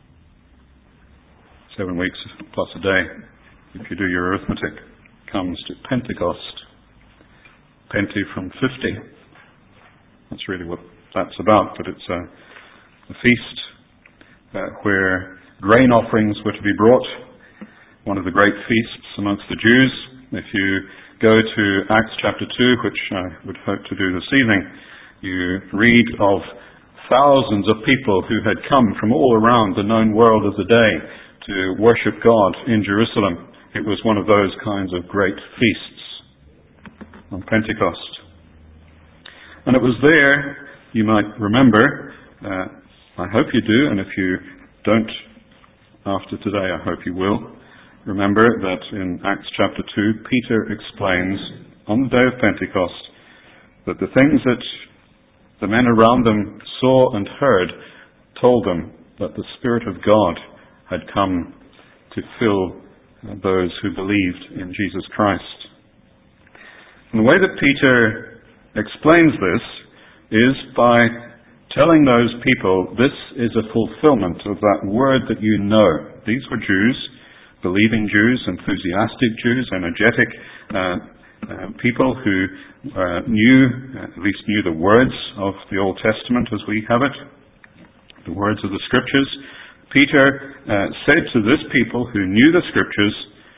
Seven weeks plus a day, if you do your arithmetic, comes to Pentecost. Penti from fifty. That's really what that's about, but it's a, a feast uh, where grain offerings were to be brought. One of the great feasts amongst the Jews. If you go to Acts chapter two, which I would hope to do this evening, you read of thousands of people who had come from all around the known world of the day to worship God in Jerusalem. It was one of those kinds of great feasts on Pentecost. And it was there, you might remember, uh, I hope you do, and if you don't after today, I hope you will, remember that in Acts chapter two, Peter explains on the day of Pentecost that the things that the men around them saw and heard told them that the Spirit of God had come to fill those who believed in Jesus Christ. And the way that Peter explains this is by telling those people, this is a fulfillment of that word that you know. These were Jews, believing Jews, enthusiastic Jews, energetic uh, uh, people who uh, knew, uh, at least knew the words of the Old Testament as we have it, the words of the Scriptures. Peter uh, said to this people who knew the Scriptures,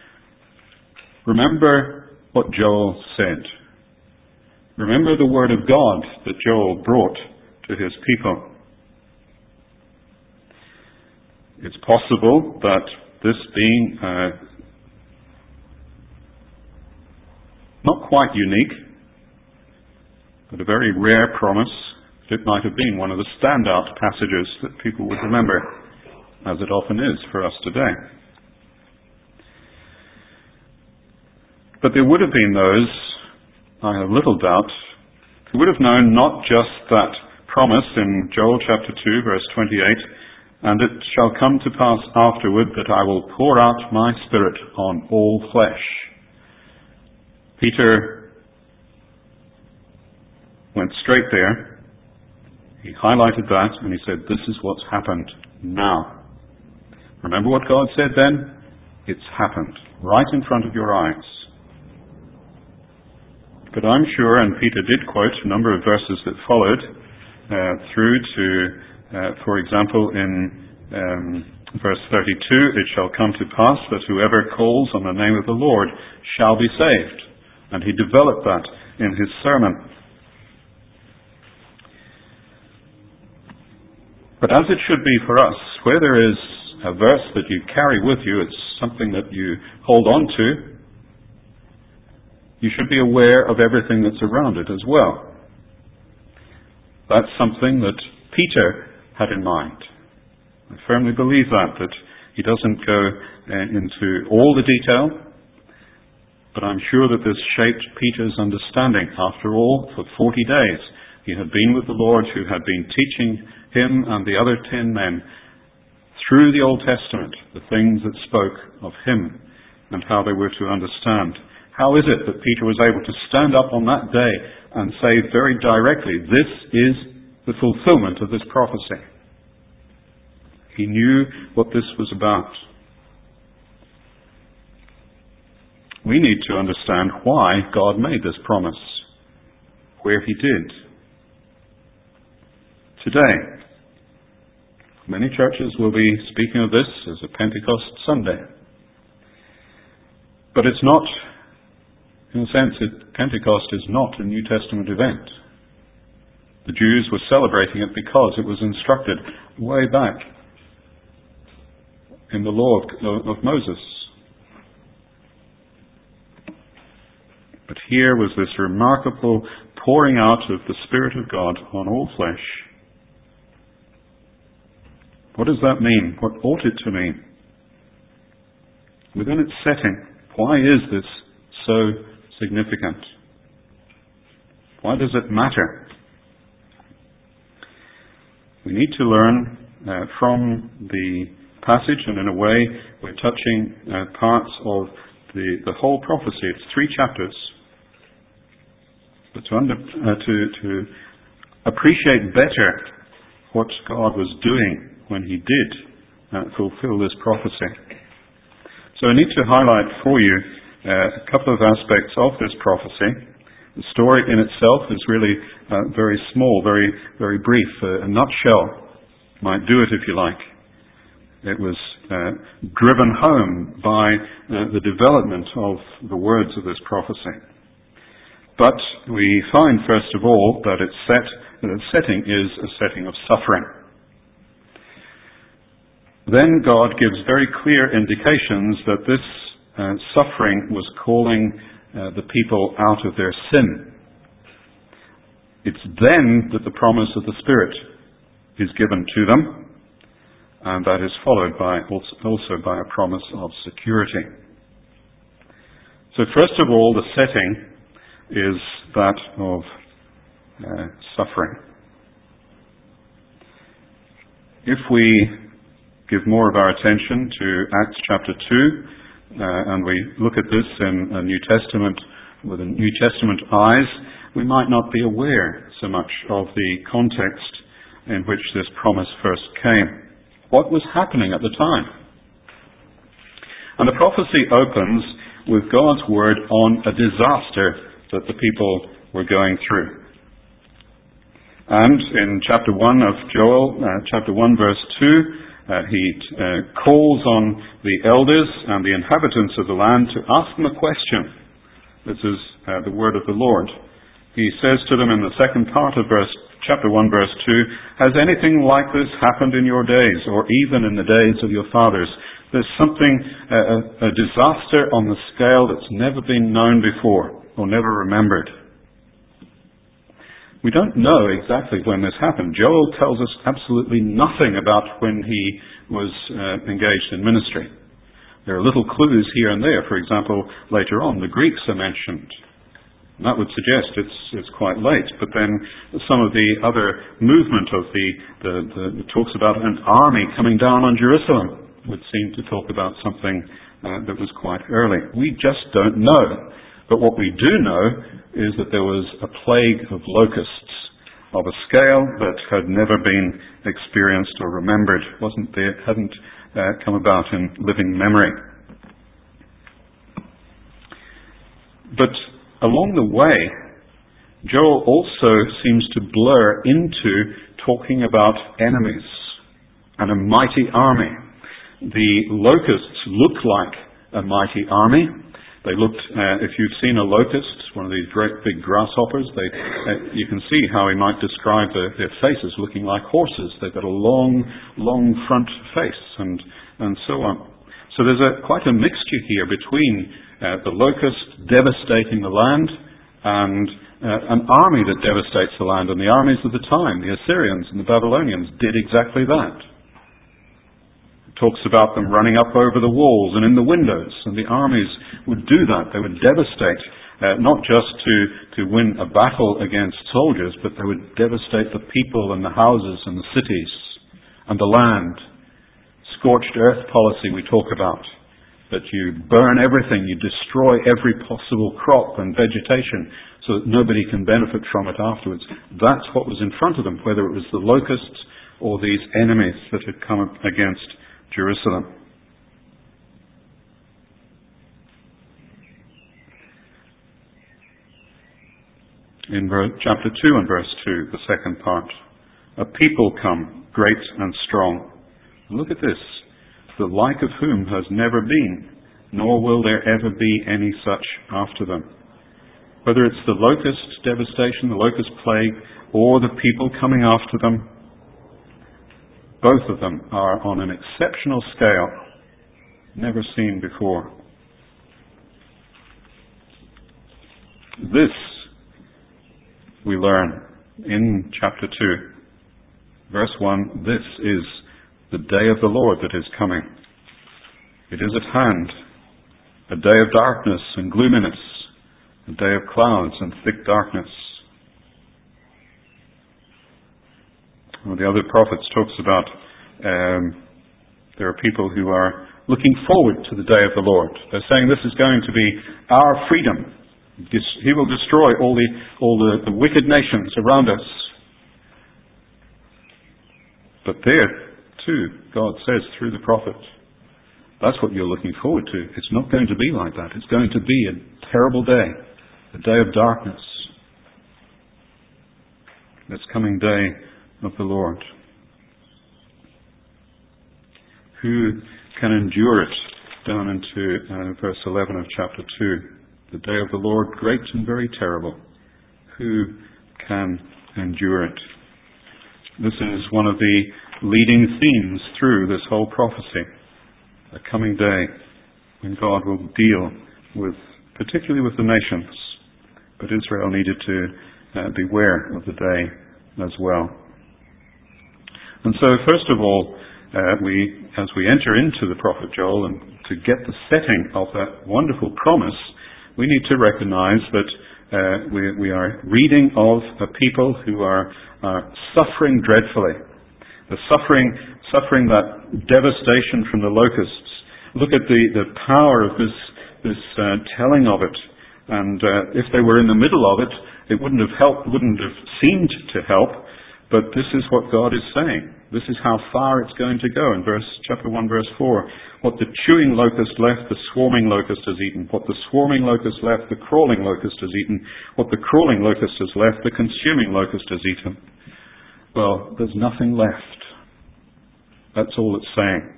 remember what Joel said. Remember the word of God that Joel brought to his people. It's possible that this being uh, Not quite unique, but a very rare promise. It might have been one of the standout passages that people would remember, as it often is for us today. But there would have been those, I have little doubt, who would have known not just that promise in Joel chapter two, verse twenty-eight, and it shall come to pass afterward that I will pour out my Spirit on all flesh. Peter went straight there. He highlighted that and he said, this is what's happened now. Remember what God said then? It's happened right in front of your eyes. But I'm sure, and Peter did quote a number of verses that followed uh, through to, uh, for example, in um, verse thirty-two, it shall come to pass that whoever calls on the name of the Lord shall be saved. And he developed that in his sermon. But as it should be for us, where there is a verse that you carry with you, it's something that you hold on to, you should be aware of everything that's around it as well. That's something that Peter had in mind. I firmly believe that, that he doesn't go uh, into all the detail, but I'm sure that this shaped Peter's understanding. After all, for forty days, he had been with the Lord, who had been teaching him and the other ten men through the Old Testament, the things that spoke of him and how they were to understand. How is it that Peter was able to stand up on that day and say very directly, this is the fulfillment of this prophecy? He knew what this was about. We need to understand why God made this promise, where he did. Today, many churches will be speaking of this as a Pentecost Sunday. But it's not, in a sense, it, Pentecost is not a New Testament event. The Jews were celebrating it because it was instructed way back in the law of, of Moses. But here was this remarkable pouring out of the Spirit of God on all flesh. What does that mean? What ought it to mean? Within its setting, why is this so significant? Why does it matter? We need to learn uh, from the passage, and in a way we're touching uh, parts of the, the whole prophecy. It's three chapters. But to, under, uh, to, to appreciate better what God was doing when he did uh, fulfill this prophecy. So I need to highlight for you uh, a couple of aspects of this prophecy. The story in itself is really uh, very small, very very brief. Uh, a nutshell might do it if you like. It was uh, driven home by uh, the development of the words of this prophecy. But we find, first of all, that its set, that its setting is a setting of suffering. Then God gives very clear indications that this uh, suffering was calling uh, the people out of their sin. It's then that the promise of the Spirit is given to them, and that is followed by also, also by a promise of security. So first of all, the setting is that of uh, suffering. If we give more of our attention to Acts chapter two, uh, and we look at this in a New Testament, with a New Testament eyes, we might not be aware so much of the context in which this promise first came. What was happening at the time? And the prophecy opens with God's word on a disaster that the people were going through. And in chapter one of Joel, uh, chapter one verse two, uh, he uh, calls on the elders and the inhabitants of the land to ask them a question. This is uh, the word of the Lord. He says to them in the second part of verse, chapter one verse two, has anything like this happened in your days, or even in the days of your fathers? There's something, uh, a, a disaster on the scale that's never been known before. or never remembered. We don't know exactly when this happened. Joel tells us absolutely nothing about when he was uh, engaged in ministry. There are little clues here and there. For example, later on, the Greeks are mentioned. And that would suggest it's it's quite late. But then some of the other movement of the, the, the it talks about an army coming down on Jerusalem would seem to talk about something uh, that was quite early. We just don't know. But what we do know is that there was a plague of locusts of a scale that had never been experienced or remembered, wasn't there, hadn't uh, come about in living memory. But along the way, Joel also seems to blur into talking about enemies and a mighty army. The locusts look like a mighty army. They looked, uh, if you've seen a locust, one of these great big grasshoppers, they, uh, you can see how he might describe their, their faces looking like horses. They've got a long, long front face and, and so on. So there's a, quite a mixture here between uh, the locust devastating the land and uh, an army that devastates the land. And the armies of the time, the Assyrians and the Babylonians, did exactly that. Talks about them running up over the walls and in the windows, and the armies would do that. They would devastate, uh, not just to, to win a battle against soldiers, but they would devastate the people and the houses and the cities and the land. Scorched earth policy we talk about, that you burn everything, you destroy every possible crop and vegetation so that nobody can benefit from it afterwards. That's what was in front of them, whether it was the locusts or these enemies that had come against Jerusalem. In verse, chapter two and verse two, the second part, a people come, great and strong. Look at this, the like of whom has never been, nor will there ever be any such after them. Whether it's the locust devastation, the locust plague, or the people coming after them, both of them are on an exceptional scale, never seen before. This we learn in chapter two, verse one, this is the day of the Lord that is coming. It is at hand, a day of darkness and gloominess, a day of clouds and thick darkness. One of the other prophets talks about um, there are people who are looking forward to the day of the Lord. They're saying this is going to be our freedom. He will destroy all the all the, the wicked nations around us. But there, too, God says through the prophet, that's what you're looking forward to. It's not going to be like that. It's going to be a terrible day, a day of darkness. This coming day of the Lord. Who can endure it? Down into uh, verse eleven of chapter two. The day of the Lord, great and very terrible. Who can endure it? This is one of the leading themes through this whole prophecy. A coming day when God will deal with, particularly with the nations. But Israel needed to uh, beware of the day as well. And so, first of all, uh, we, as we enter into the prophet Joel and to get the setting of that wonderful promise, we need to recognize that uh, we, we are reading of a people who are, are suffering dreadfully. The suffering, suffering that devastation from the locusts. Look at the, the power of this, this uh, telling of it. And uh, if they were in the middle of it, it wouldn't have helped, wouldn't have seemed to help. But this is what God is saying. This is how far it's going to go. In verse chapter one, verse four, what the chewing locust left, the swarming locust has eaten. What the swarming locust left, the crawling locust has eaten. What the crawling locust has left, the consuming locust has eaten. Well, there's nothing left. That's all it's saying.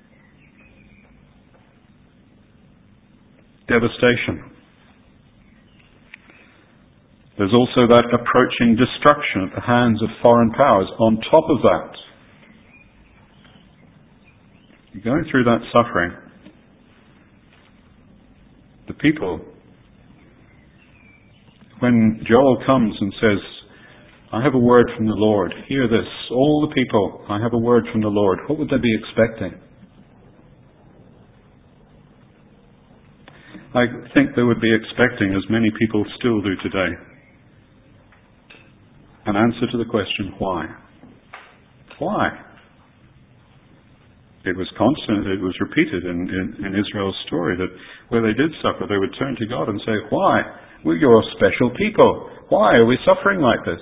Devastation. There's also that approaching destruction at the hands of foreign powers. On top of that, you're going through that suffering. The people when Joel comes and says, I have a word from the Lord, hear this, all the people, I have a word from the Lord, what would they be expecting? I think they would be expecting, as many people still do today, an answer to the question, why? Why? It was constant, it was repeated in, in, in Israel's story that where they did suffer, they would turn to God and say, why? We're your special people. Why are we suffering like this?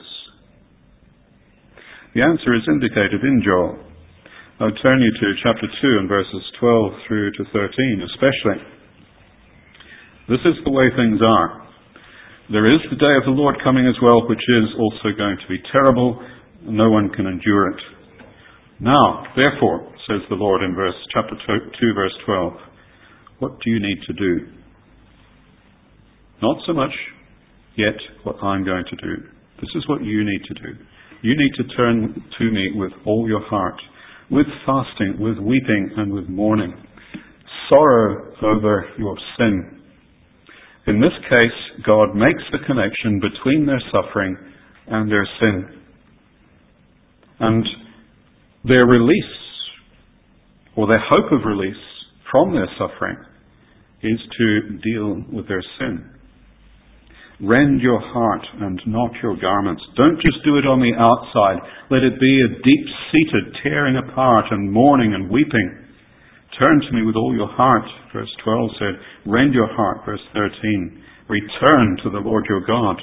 The answer is indicated in Joel. I'll turn you to chapter two and verses twelve through to thirteen especially. This is the way things are. There is the day of the Lord coming as well, which is also going to be terrible. No one can endure it. Now, therefore, says the Lord in verse chapter two, verse twelve, what do you need to do? Not so much yet what I'm going to do. This is what you need to do. You need to turn to me with all your heart, with fasting, with weeping, and with mourning. Sorrow over your sin. In this case, God makes the connection between their suffering and their sin. And their release, or their hope of release from their suffering, is to deal with their sin. Rend your heart and not your garments. Don't just do it on the outside. Let it be a deep-seated tearing apart and mourning and weeping. Turn to me with all your heart, verse twelve said. Rend your heart, verse thirteen. Return to the Lord your God.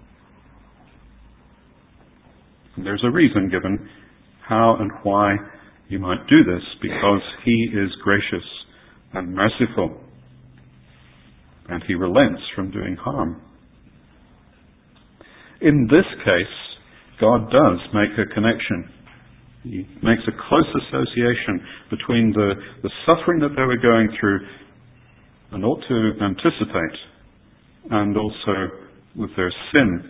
And there's a reason given how and why you might do this, because He is gracious and merciful, and He relents from doing harm. In this case, God does make a connection. He makes a close association between the, the suffering that they were going through and ought to anticipate, and also with their sin,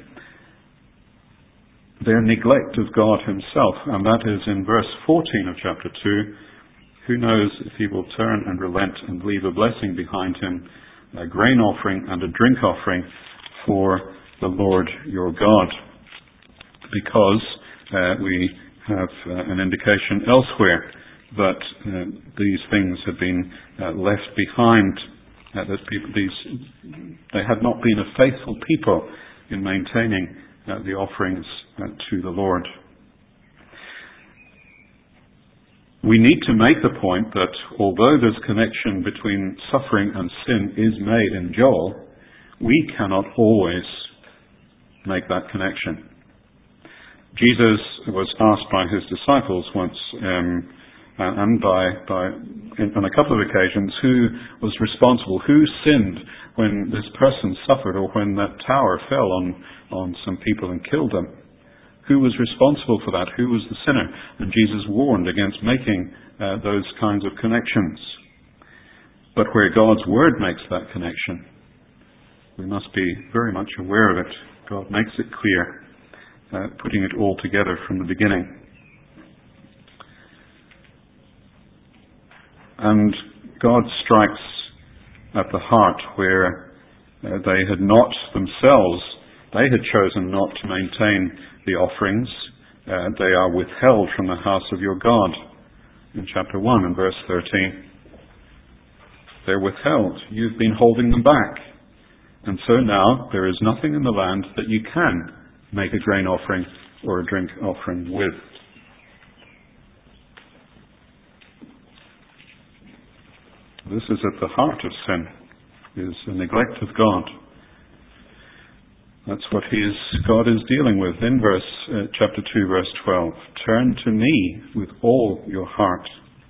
their neglect of God Himself. And that is in verse fourteen of chapter two. Who knows if He will turn and relent and leave a blessing behind Him, a grain offering and a drink offering for the Lord your God. Because uh, we have uh, an indication elsewhere that uh, these things have been uh, left behind, uh, that people, these, they had not been a faithful people in maintaining uh, the offerings uh, to the Lord. We need to make the point that although this connection between suffering and sin is made in Joel, we cannot always make that connection. Jesus was asked by His disciples once, um, and by, by in, on a couple of occasions, who was responsible, who sinned when this person suffered or when that tower fell on, on some people and killed them. Who was responsible for that? Who was the sinner? And Jesus warned against making uh, those kinds of connections. But where God's Word makes that connection, we must be very much aware of it. God makes it clear, uh, putting it all together from the beginning. And God strikes at the heart where uh, they had not themselves, they had chosen not to maintain the offerings. Uh, they are withheld from the house of your God. In chapter one and verse thirteen. They're withheld. You've been holding them back. And so now there is nothing in the land that you can make a grain offering or a drink offering with. This is at the heart of sin, is the neglect of God. That's what he is, God is dealing with in verse uh, chapter two, verse twelve. Turn to me with all your heart.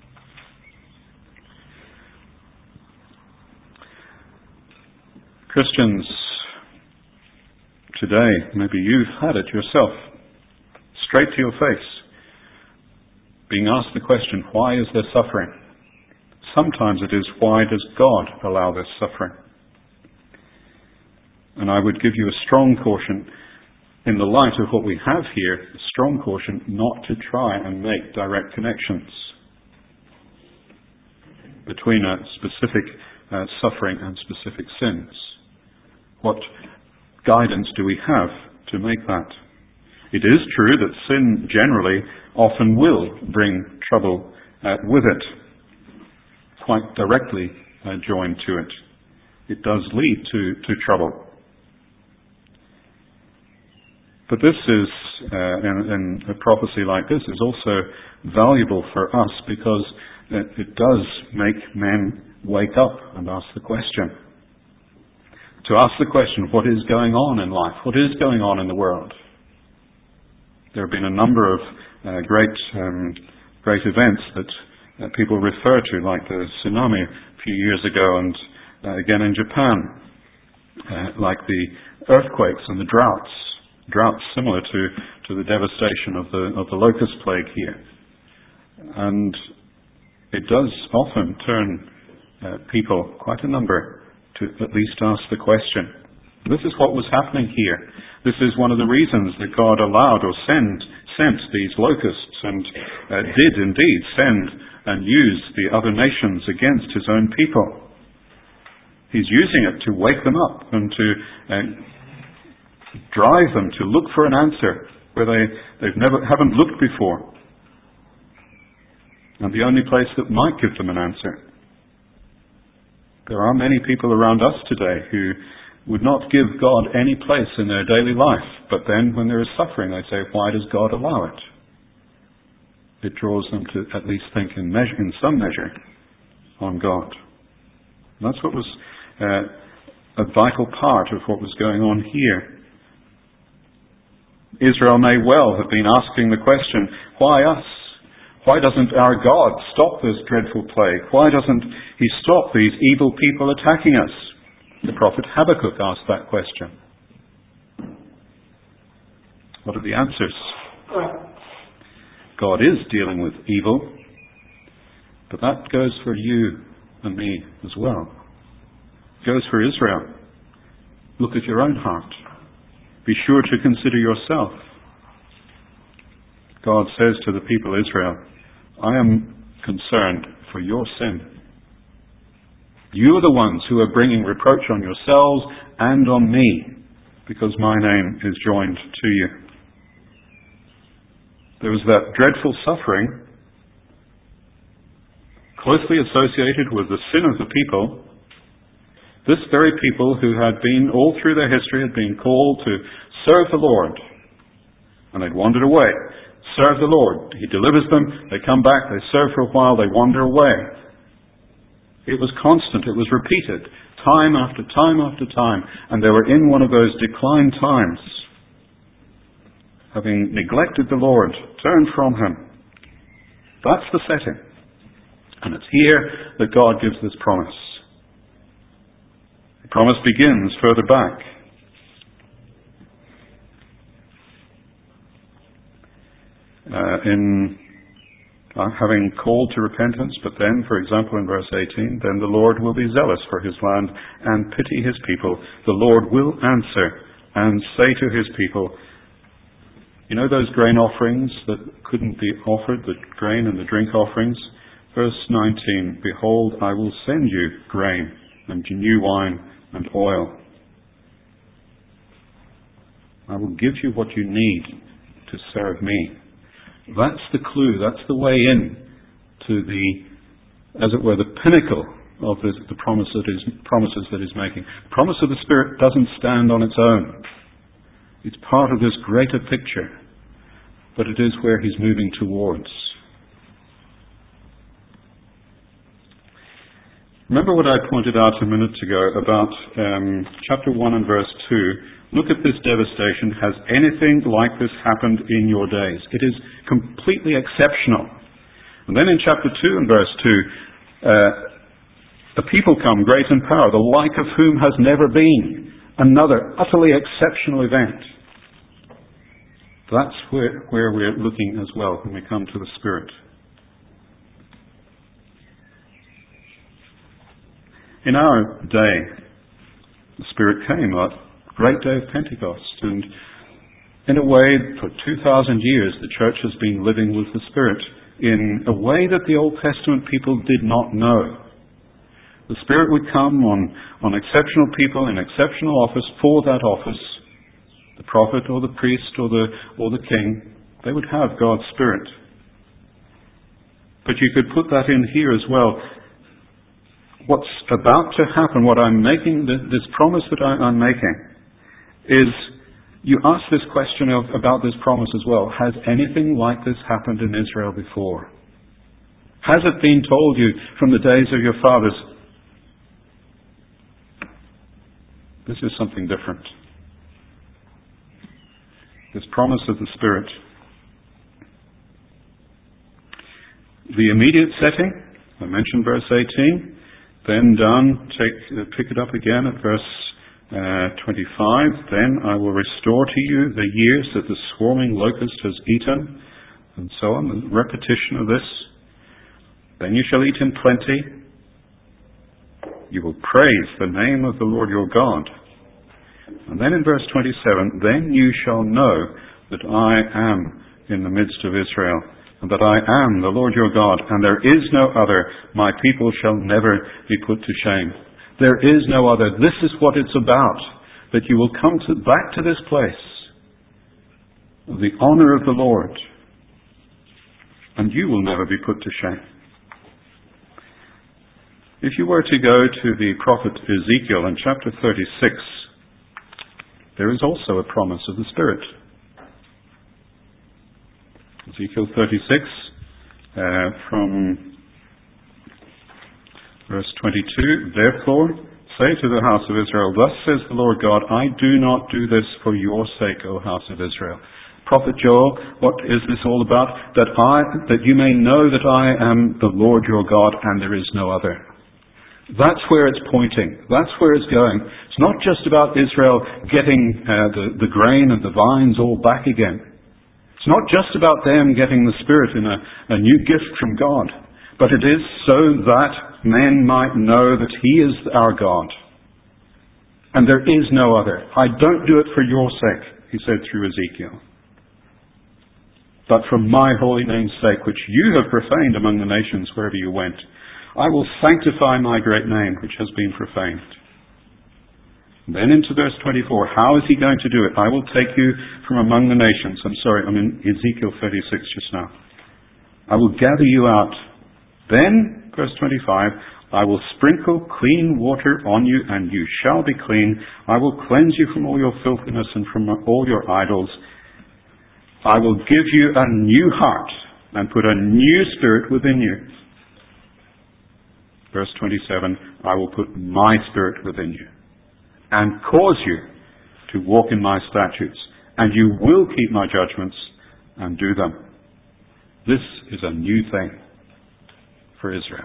Christians today, maybe you've had it yourself, straight to your face, being asked the question, why is there suffering? Sometimes it is, why does God allow this suffering? And I would give you a strong caution, in the light of what we have here, a strong caution not to try and make direct connections between a specific uh, suffering and specific sins. What guidance do we have to make that? It is true that sin generally often will bring trouble uh, with it, quite directly uh, joined to it. It does lead to, to trouble. But this is, uh, in, in a prophecy like this, is also valuable for us because it, it does make men wake up and ask the question. To ask the question, what is going on in life? What is going on in the world? There have been a number of uh, great um, great events that uh, people refer to, like the tsunami a few years ago, and uh, again in Japan, uh, like the earthquakes and the droughts, droughts similar to, to the devastation of the of the locust plague here. And it does often turn uh, people, quite a number, to at least ask the question. This is what was happening here. This is one of the reasons that God allowed or sent, sent these locusts and uh, did indeed send and use the other nations against his own people. He's using it to wake them up and to uh, drive them to look for an answer where they, they've never haven't looked before. And the only place that might give them an answer. There are many people around us today who would not give God any place in their daily life, but then when there is suffering they say, why does God allow it? It draws them to at least think in, measure, in some measure on God. And that's what was uh, a vital part of what was going on here. Israel may well have been asking the question, why us? Why doesn't our God stop this dreadful plague? Why doesn't he stop these evil people attacking us? The prophet Habakkuk asked that question. What are the answers? God is dealing with evil, but that goes for you and me as well. It goes for Israel. Look at your own heart. Be sure to consider yourself. God says to the people of Israel, I am concerned for your sin. You are the ones who are bringing reproach on yourselves and on me, because my name is joined to you. There was that dreadful suffering closely associated with the sin of the people. This very people who had been, all through their history, had been called to serve the Lord. And they'd wandered away. Serve the Lord. He delivers them, they come back, they serve for a while, they wander away. It was constant, it was repeated, time after time after time, and they were in one of those decline times, having neglected the Lord, turned from Him. That's the setting. And it's here that God gives this promise. The promise begins further back. Uh, in uh, having called to repentance, but then, for example, in verse eighteen, then the Lord will be zealous for His land and pity His people. The Lord will answer and say to His people, you know those grain offerings that couldn't be offered, the grain and the drink offerings? Verse nineteen, behold, I will send you grain and new wine and oil. I will give you what you need to serve me. That's the clue, that's the way in to the, as it were, the pinnacle of this, the promise that is, promises that He's making. The promise of the Spirit doesn't stand on its own. It's part of this greater picture, but it is where He's moving towards. Remember what I pointed out a minute ago about um, chapter one and verse two. Look at this devastation. Has anything like this happened in your days? It is completely exceptional. And then in chapter two and verse two, uh, a people come, great in power, the like of whom has never been. Another utterly exceptional event. That's where, where we're looking as well when we come to the Spirit. In our day, the Spirit came up. Great day of Pentecost, and in a way, for two thousand years, the church has been living with the Spirit in a way that the Old Testament people did not know. The Spirit would come on, on exceptional people in exceptional office for that office, prophet or the priest or the, or the king. They would have God's Spirit. But you could put that in here as well. What's about to happen, what I'm making, this promise that I, I'm making, is you ask this question of, about this promise as well. Has anything like this happened in Israel before? Has it been told you from the days of your fathers? This is something different. This promise of the Spirit. The immediate setting, I mentioned verse eighteen. Then down, take, uh, pick it up again at verse uh, twenty-five. Then I will restore to you the years that the swarming locust has eaten, and so on. The repetition of this. Then you shall eat in plenty. You will praise the name of the Lord your God. And then in verse twenty-seven, then you shall know that I am in the midst of Israel, and that I am the Lord your God, and there is no other. My people shall never be put to shame. There is no other. This is what it's about, that you will come to, back to this place of the honor of the Lord, and you will never be put to shame. If you were to go to the prophet Ezekiel in chapter thirty-six, there is also a promise of the Spirit. Ezekiel thirty-six, uh, from verse twenty-two, therefore say to the house of Israel, thus says the Lord God, I do not do this for your sake, O house of Israel. Prophet Joel, what is this all about? That I, that you may know that I am the Lord your God, and there is no other. That's where it's pointing. That's where it's going. It's not just about Israel getting uh, the, the grain and the vines all back again. It's not just about them getting the Spirit in a, a new gift from God, but it is so that men might know that He is our God. And there is no other. I don't do it for your sake, He said through Ezekiel, but for my holy name's sake, which you have profaned among the nations wherever you went. I will sanctify my great name, which has been profaned. Then into verse twenty-four, how is He going to do it? I will take you from among the nations. I'm sorry, I'm in Ezekiel thirty-six just now. I will gather you out. Then, verse twenty-five, I will sprinkle clean water on you, and you shall be clean. I will cleanse you from all your filthiness and from all your idols. I will give you a new heart and put a new spirit within you. Verse twenty-seven, I will put my Spirit within you and cause you to walk in my statutes, and you will keep my judgments and do them. This is a new thing for Israel.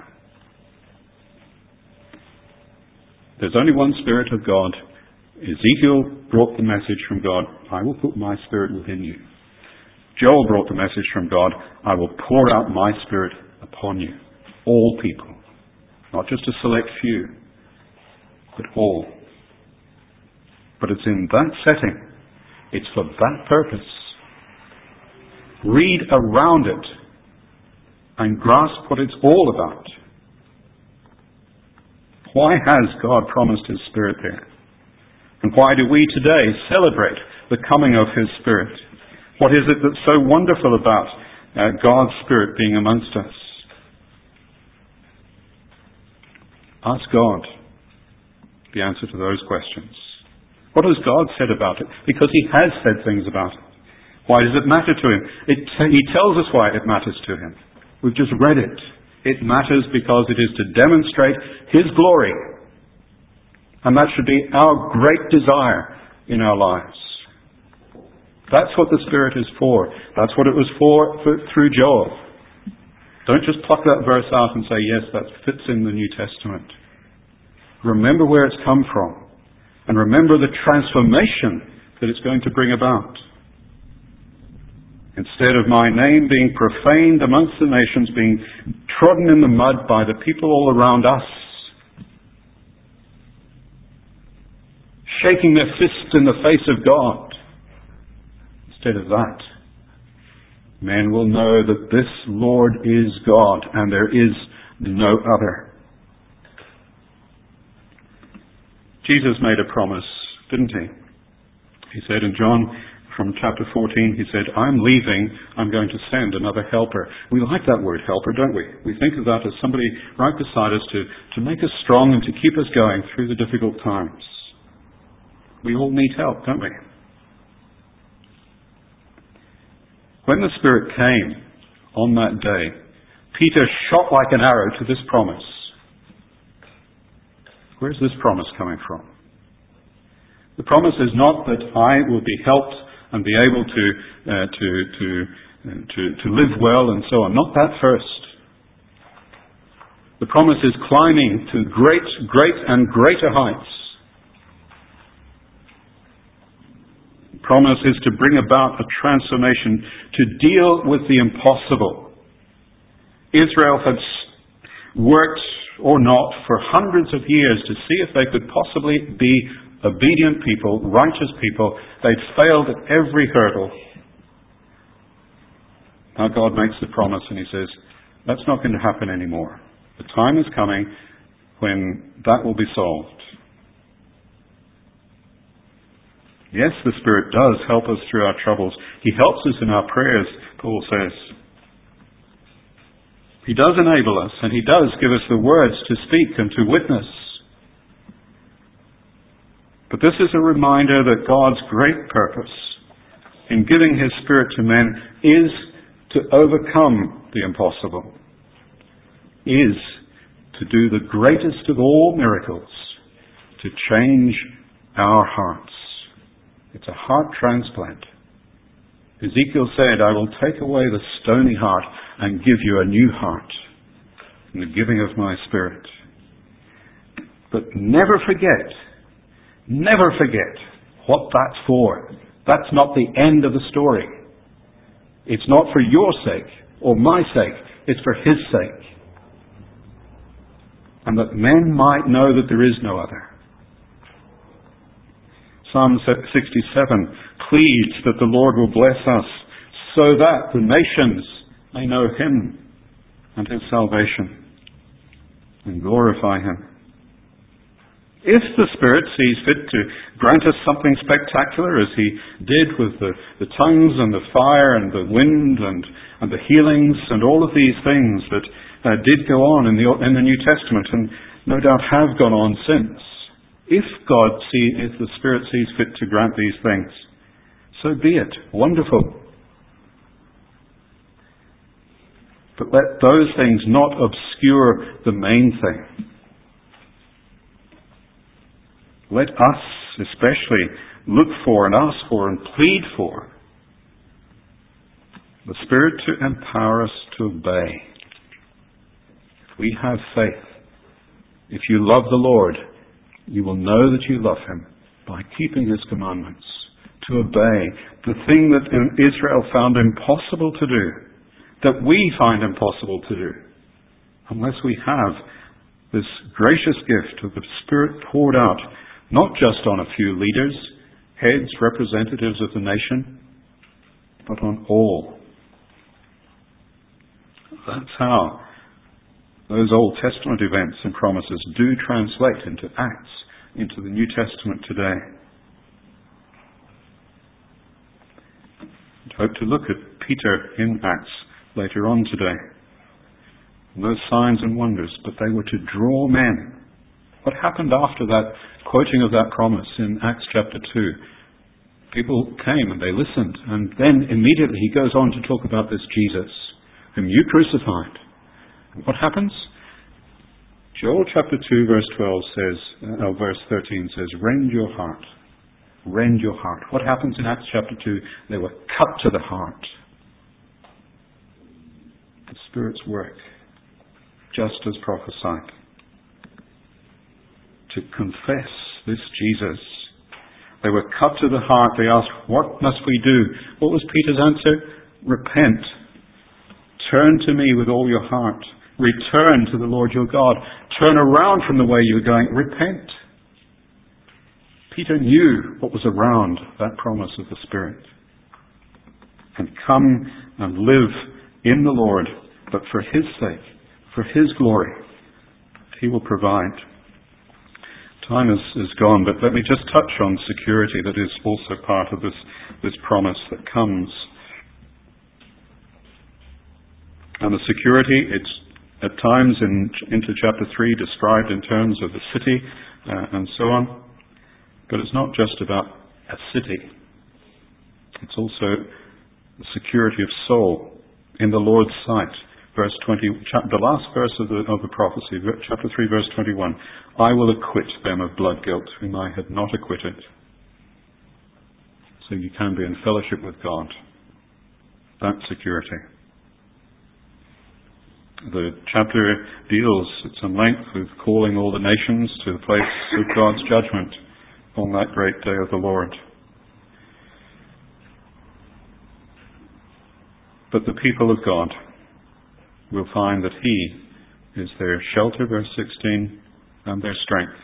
There's only one Spirit of God. Ezekiel brought the message from God, I will put my Spirit within you. Joel brought the message from God, I will pour out my Spirit upon you, all people. Not just a select few, but all. But it's in that setting. It's for that purpose. Read around it and grasp what it's all about. Why has God promised His Spirit there? And why do we today celebrate the coming of His Spirit? What is it that's so wonderful about uh, God's Spirit being amongst us? Ask God the answer to those questions. What has God said about it? Because He has said things about it. Why does it matter to Him? It, he tells us why it matters to Him. We've just read it. It matters because it is to demonstrate His glory. And that should be our great desire in our lives. That's what the Spirit is for. That's what it was for, for through Joel. Don't just pluck that verse out and say, yes, that fits in the New Testament. Remember where it's come from. And remember the transformation that it's going to bring about. Instead of my name being profaned amongst the nations, being trodden in the mud by the people all around us, shaking their fists in the face of God, instead of that, men will know that this Lord is God and there is no other. Jesus made a promise, didn't He? He said in John, from chapter fourteen, he said, I'm leaving, I'm going to send another helper. We like that word helper, don't we? We think of that as somebody right beside us to, to make us strong and to keep us going through the difficult times. We all need help, don't we? When the Spirit came on that day, Peter shot like an arrow to this promise. Where's this promise coming from? The promise is not that I will be helped and be able to uh, to to, uh, to to live well and so on. Not that first. The promise is climbing to great, great and greater heights. The promise is to bring about a transformation, to deal with the impossible. Israel had worked or not for hundreds of years to see if they could possibly be obedient people, righteous people. They'd failed at every hurdle. Now God makes the promise and he says, that's not going to happen anymore. The time is coming when that will be solved. Yes, the Spirit does help us through our troubles. He helps us in our prayers, Paul says. He does enable us, and He does give us the words to speak and to witness. But this is a reminder that God's great purpose in giving His Spirit to men is to overcome the impossible, is to do the greatest of all miracles, to change our hearts. It's a heart transplant. Ezekiel said, I will take away the stony heart and give you a new heart in the giving of my Spirit. But never forget, never forget what that's for. That's not the end of the story. It's not for your sake or my sake. It's for His sake. And that men might know that there is no other. Psalm sixty-seven pleads that the Lord will bless us so that the nations may know Him and His salvation and glorify Him. If the Spirit sees fit to grant us something spectacular, as He did with the, the tongues and the fire and the wind and, and the healings and all of these things that uh, did go on in the, in the New Testament and no doubt have gone on since, if God see, if the Spirit sees fit to grant these things, so be it. Wonderful. But let those things not obscure the main thing. Let us especially look for and ask for and plead for the Spirit to empower us to obey. If we have faith, if you love the Lord, you will know that you love Him by keeping His commandments, to obey the thing that Israel found impossible to do, that we find impossible to do, unless we have this gracious gift of the Spirit poured out, not just on a few leaders, heads, representatives of the nation, but on all. That's how those Old Testament events and promises do translate into Acts, into the New Testament today. I hope to look at Peter in Acts later on today. And those signs and wonders, but they were to draw men. What happened after that quoting of that promise in Acts chapter two? People came and they listened, and then immediately he goes on to talk about this Jesus, whom you crucified. What happens? Joel chapter two verse twelve says, uh, verse thirteen says, rend your heart. Rend your heart. What happens in Acts chapter two? They were cut to the heart. The Spirit's work, just as prophesied. To confess this Jesus. They were cut to the heart. They asked, what must we do? What was Peter's answer? Repent. Turn to me with all your heart. Return to the Lord your God. Turn around from the way you're going. Repent. Peter knew what was around that promise of the Spirit. And come and live in the Lord, but for His sake, for His glory, He will provide. Time is, is gone, but let me just touch on security that is also part of this, this promise that comes. And the security, it's at times in into chapter three described in terms of the city uh, and so on. But it's not just about a city. It's also the security of soul in the Lord's sight. Verse twenty, the last verse of the, of the prophecy, chapter three, verse twenty-one. I will acquit them of blood guilt whom I had not acquitted. So you can be in fellowship with God. That security. The chapter deals at some length with calling all the nations to the place of God's judgment on that great day of the Lord. But the people of God will find that He is their shelter, verse sixteen, and their strength.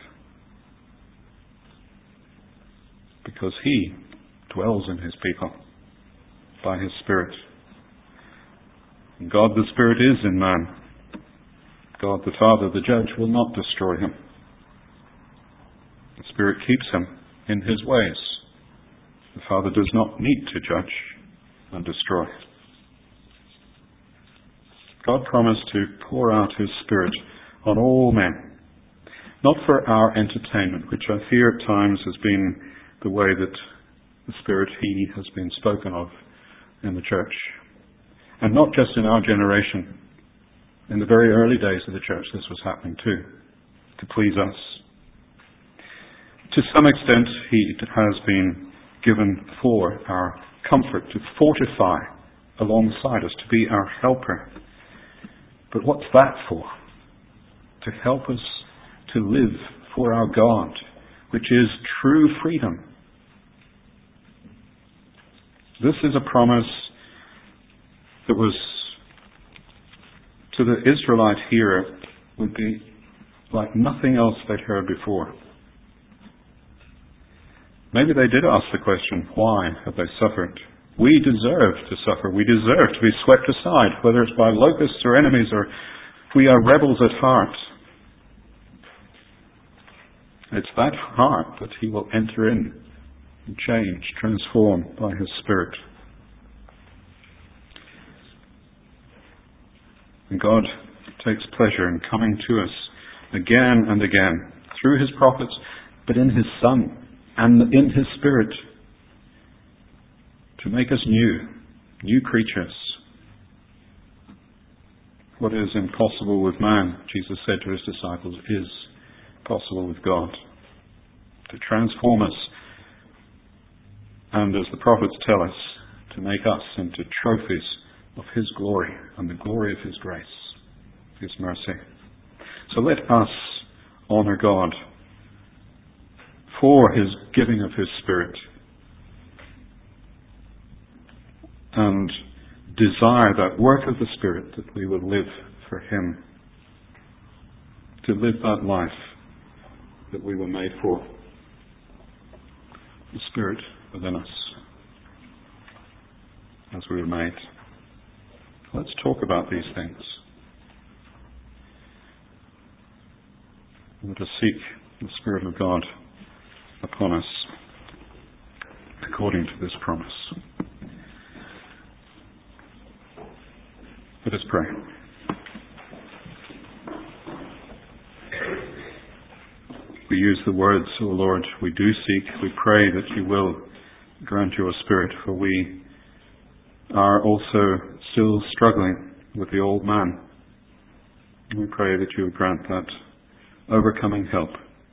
Because He dwells in His people by His Spirit. And God the Spirit is in man. God the Father, the Judge, will not destroy him. The Spirit keeps him in His ways. The Father does not need to judge and destroy. God promised to pour out His Spirit on all men, not for our entertainment, which I fear at times has been the way that the Spirit He has been spoken of in the church. And not just in our generation. In the very early days of the church this was happening too, to please us. To some extent He has been given for our comfort, to fortify alongside us, to be our helper. But what's that for? To help us to live for our God, which is true freedom. This is a promise that was, to the Israelite hearer, would be like nothing else they'd heard before. Maybe they did ask the question, why have they suffered? We deserve to suffer. We deserve to be swept aside, whether it's by locusts or enemies, or we are rebels at heart. It's that heart that He will enter in and change, transform by His Spirit. And God takes pleasure in coming to us again and again through His prophets, but in His Son and in His Spirit to make us new, new creatures. What is impossible with man, Jesus said to His disciples, is possible with God. To transform us, and as the prophets tell us, to make us into trophies of His glory and the glory of His grace, His mercy. So let us honour God for His giving of His Spirit and desire that work of the Spirit that we will live for Him, to live that life that we were made for. The Spirit within us as we were made. Let's talk about these things. Let us seek the Spirit of God upon us according to this promise. Let us pray. We use the words, O Lord, we do seek, we pray that You will grant Your Spirit, for we are also still struggling with the old man. We pray that You would grant that overcoming help.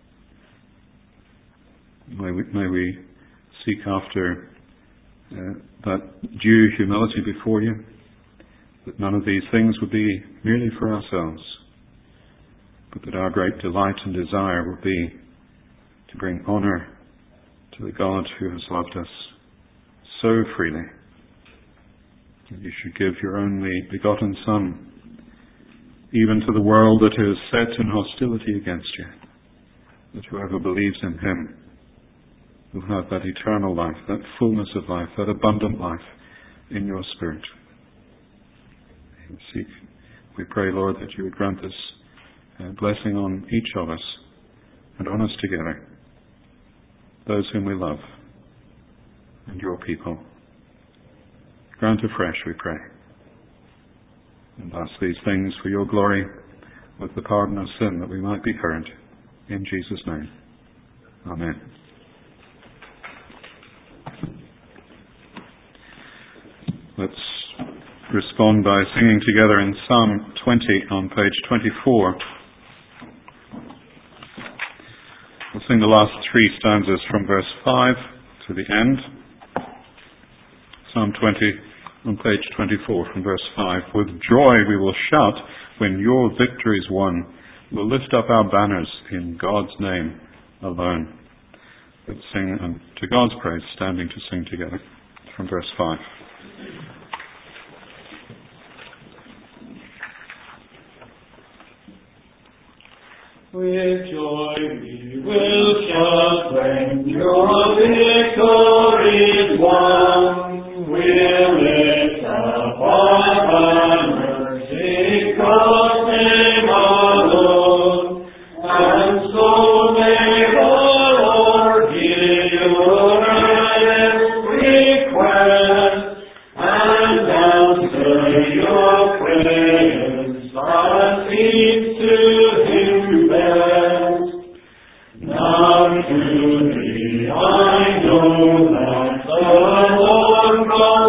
May we, may we seek after uh, that due humility before You, that none of these things would be merely for ourselves, but that our great delight and desire will be to bring honour to the God who has loved us so freely. That You should give Your only begotten Son, even to the world that is set in hostility against You, that whoever believes in Him will have that eternal life, that fullness of life, that abundant life in Your Spirit. We seek, we pray, Lord, that You would grant us a blessing on each of us and on us together, those whom we love, and your people. Grant afresh, we pray. And ask these things for your glory, with the pardon of sin, that we might be heard. In Jesus' name. Amen. Let's respond by singing together in Psalm twenty on page twenty-four. We'll sing the last three stanzas from verse five to the end. Psalm twenty on page twenty-four from verse five. With joy we will shout when your victory is won. We'll lift up our banners in God's name alone. Let's sing and to God's praise, standing to sing together from verse five. With joy we will shout when your victory is won. We'll lift up our banners in God's name alone. And so may the Lord hear your earnest request and answer your prayers that seems to him best. Now truly I know that the Lord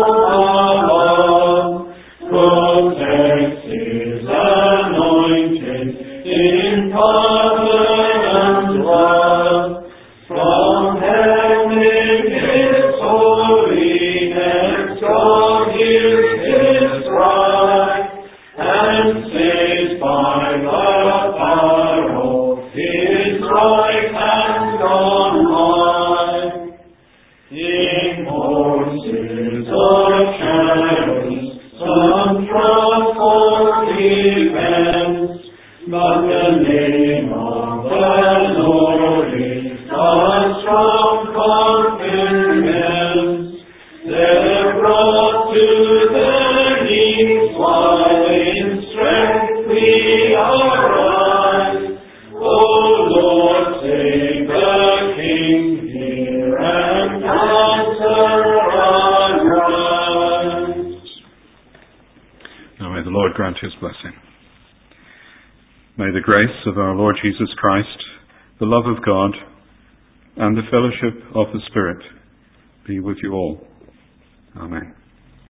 from above protects his anointed in pardon and love. From heaven his holiness God hears his cry and saves by the power of his right hand on high. In horses of chariots some trouble defense, but the name of the Lord is a strong confidence. They're brought to their knees while in strength we arise. O Lord, save the King, hear and answer our cries. Now may the Lord grant his blessing. May the grace of our Lord Jesus Christ, the love of God, and the fellowship of the Spirit be with you all. Amen.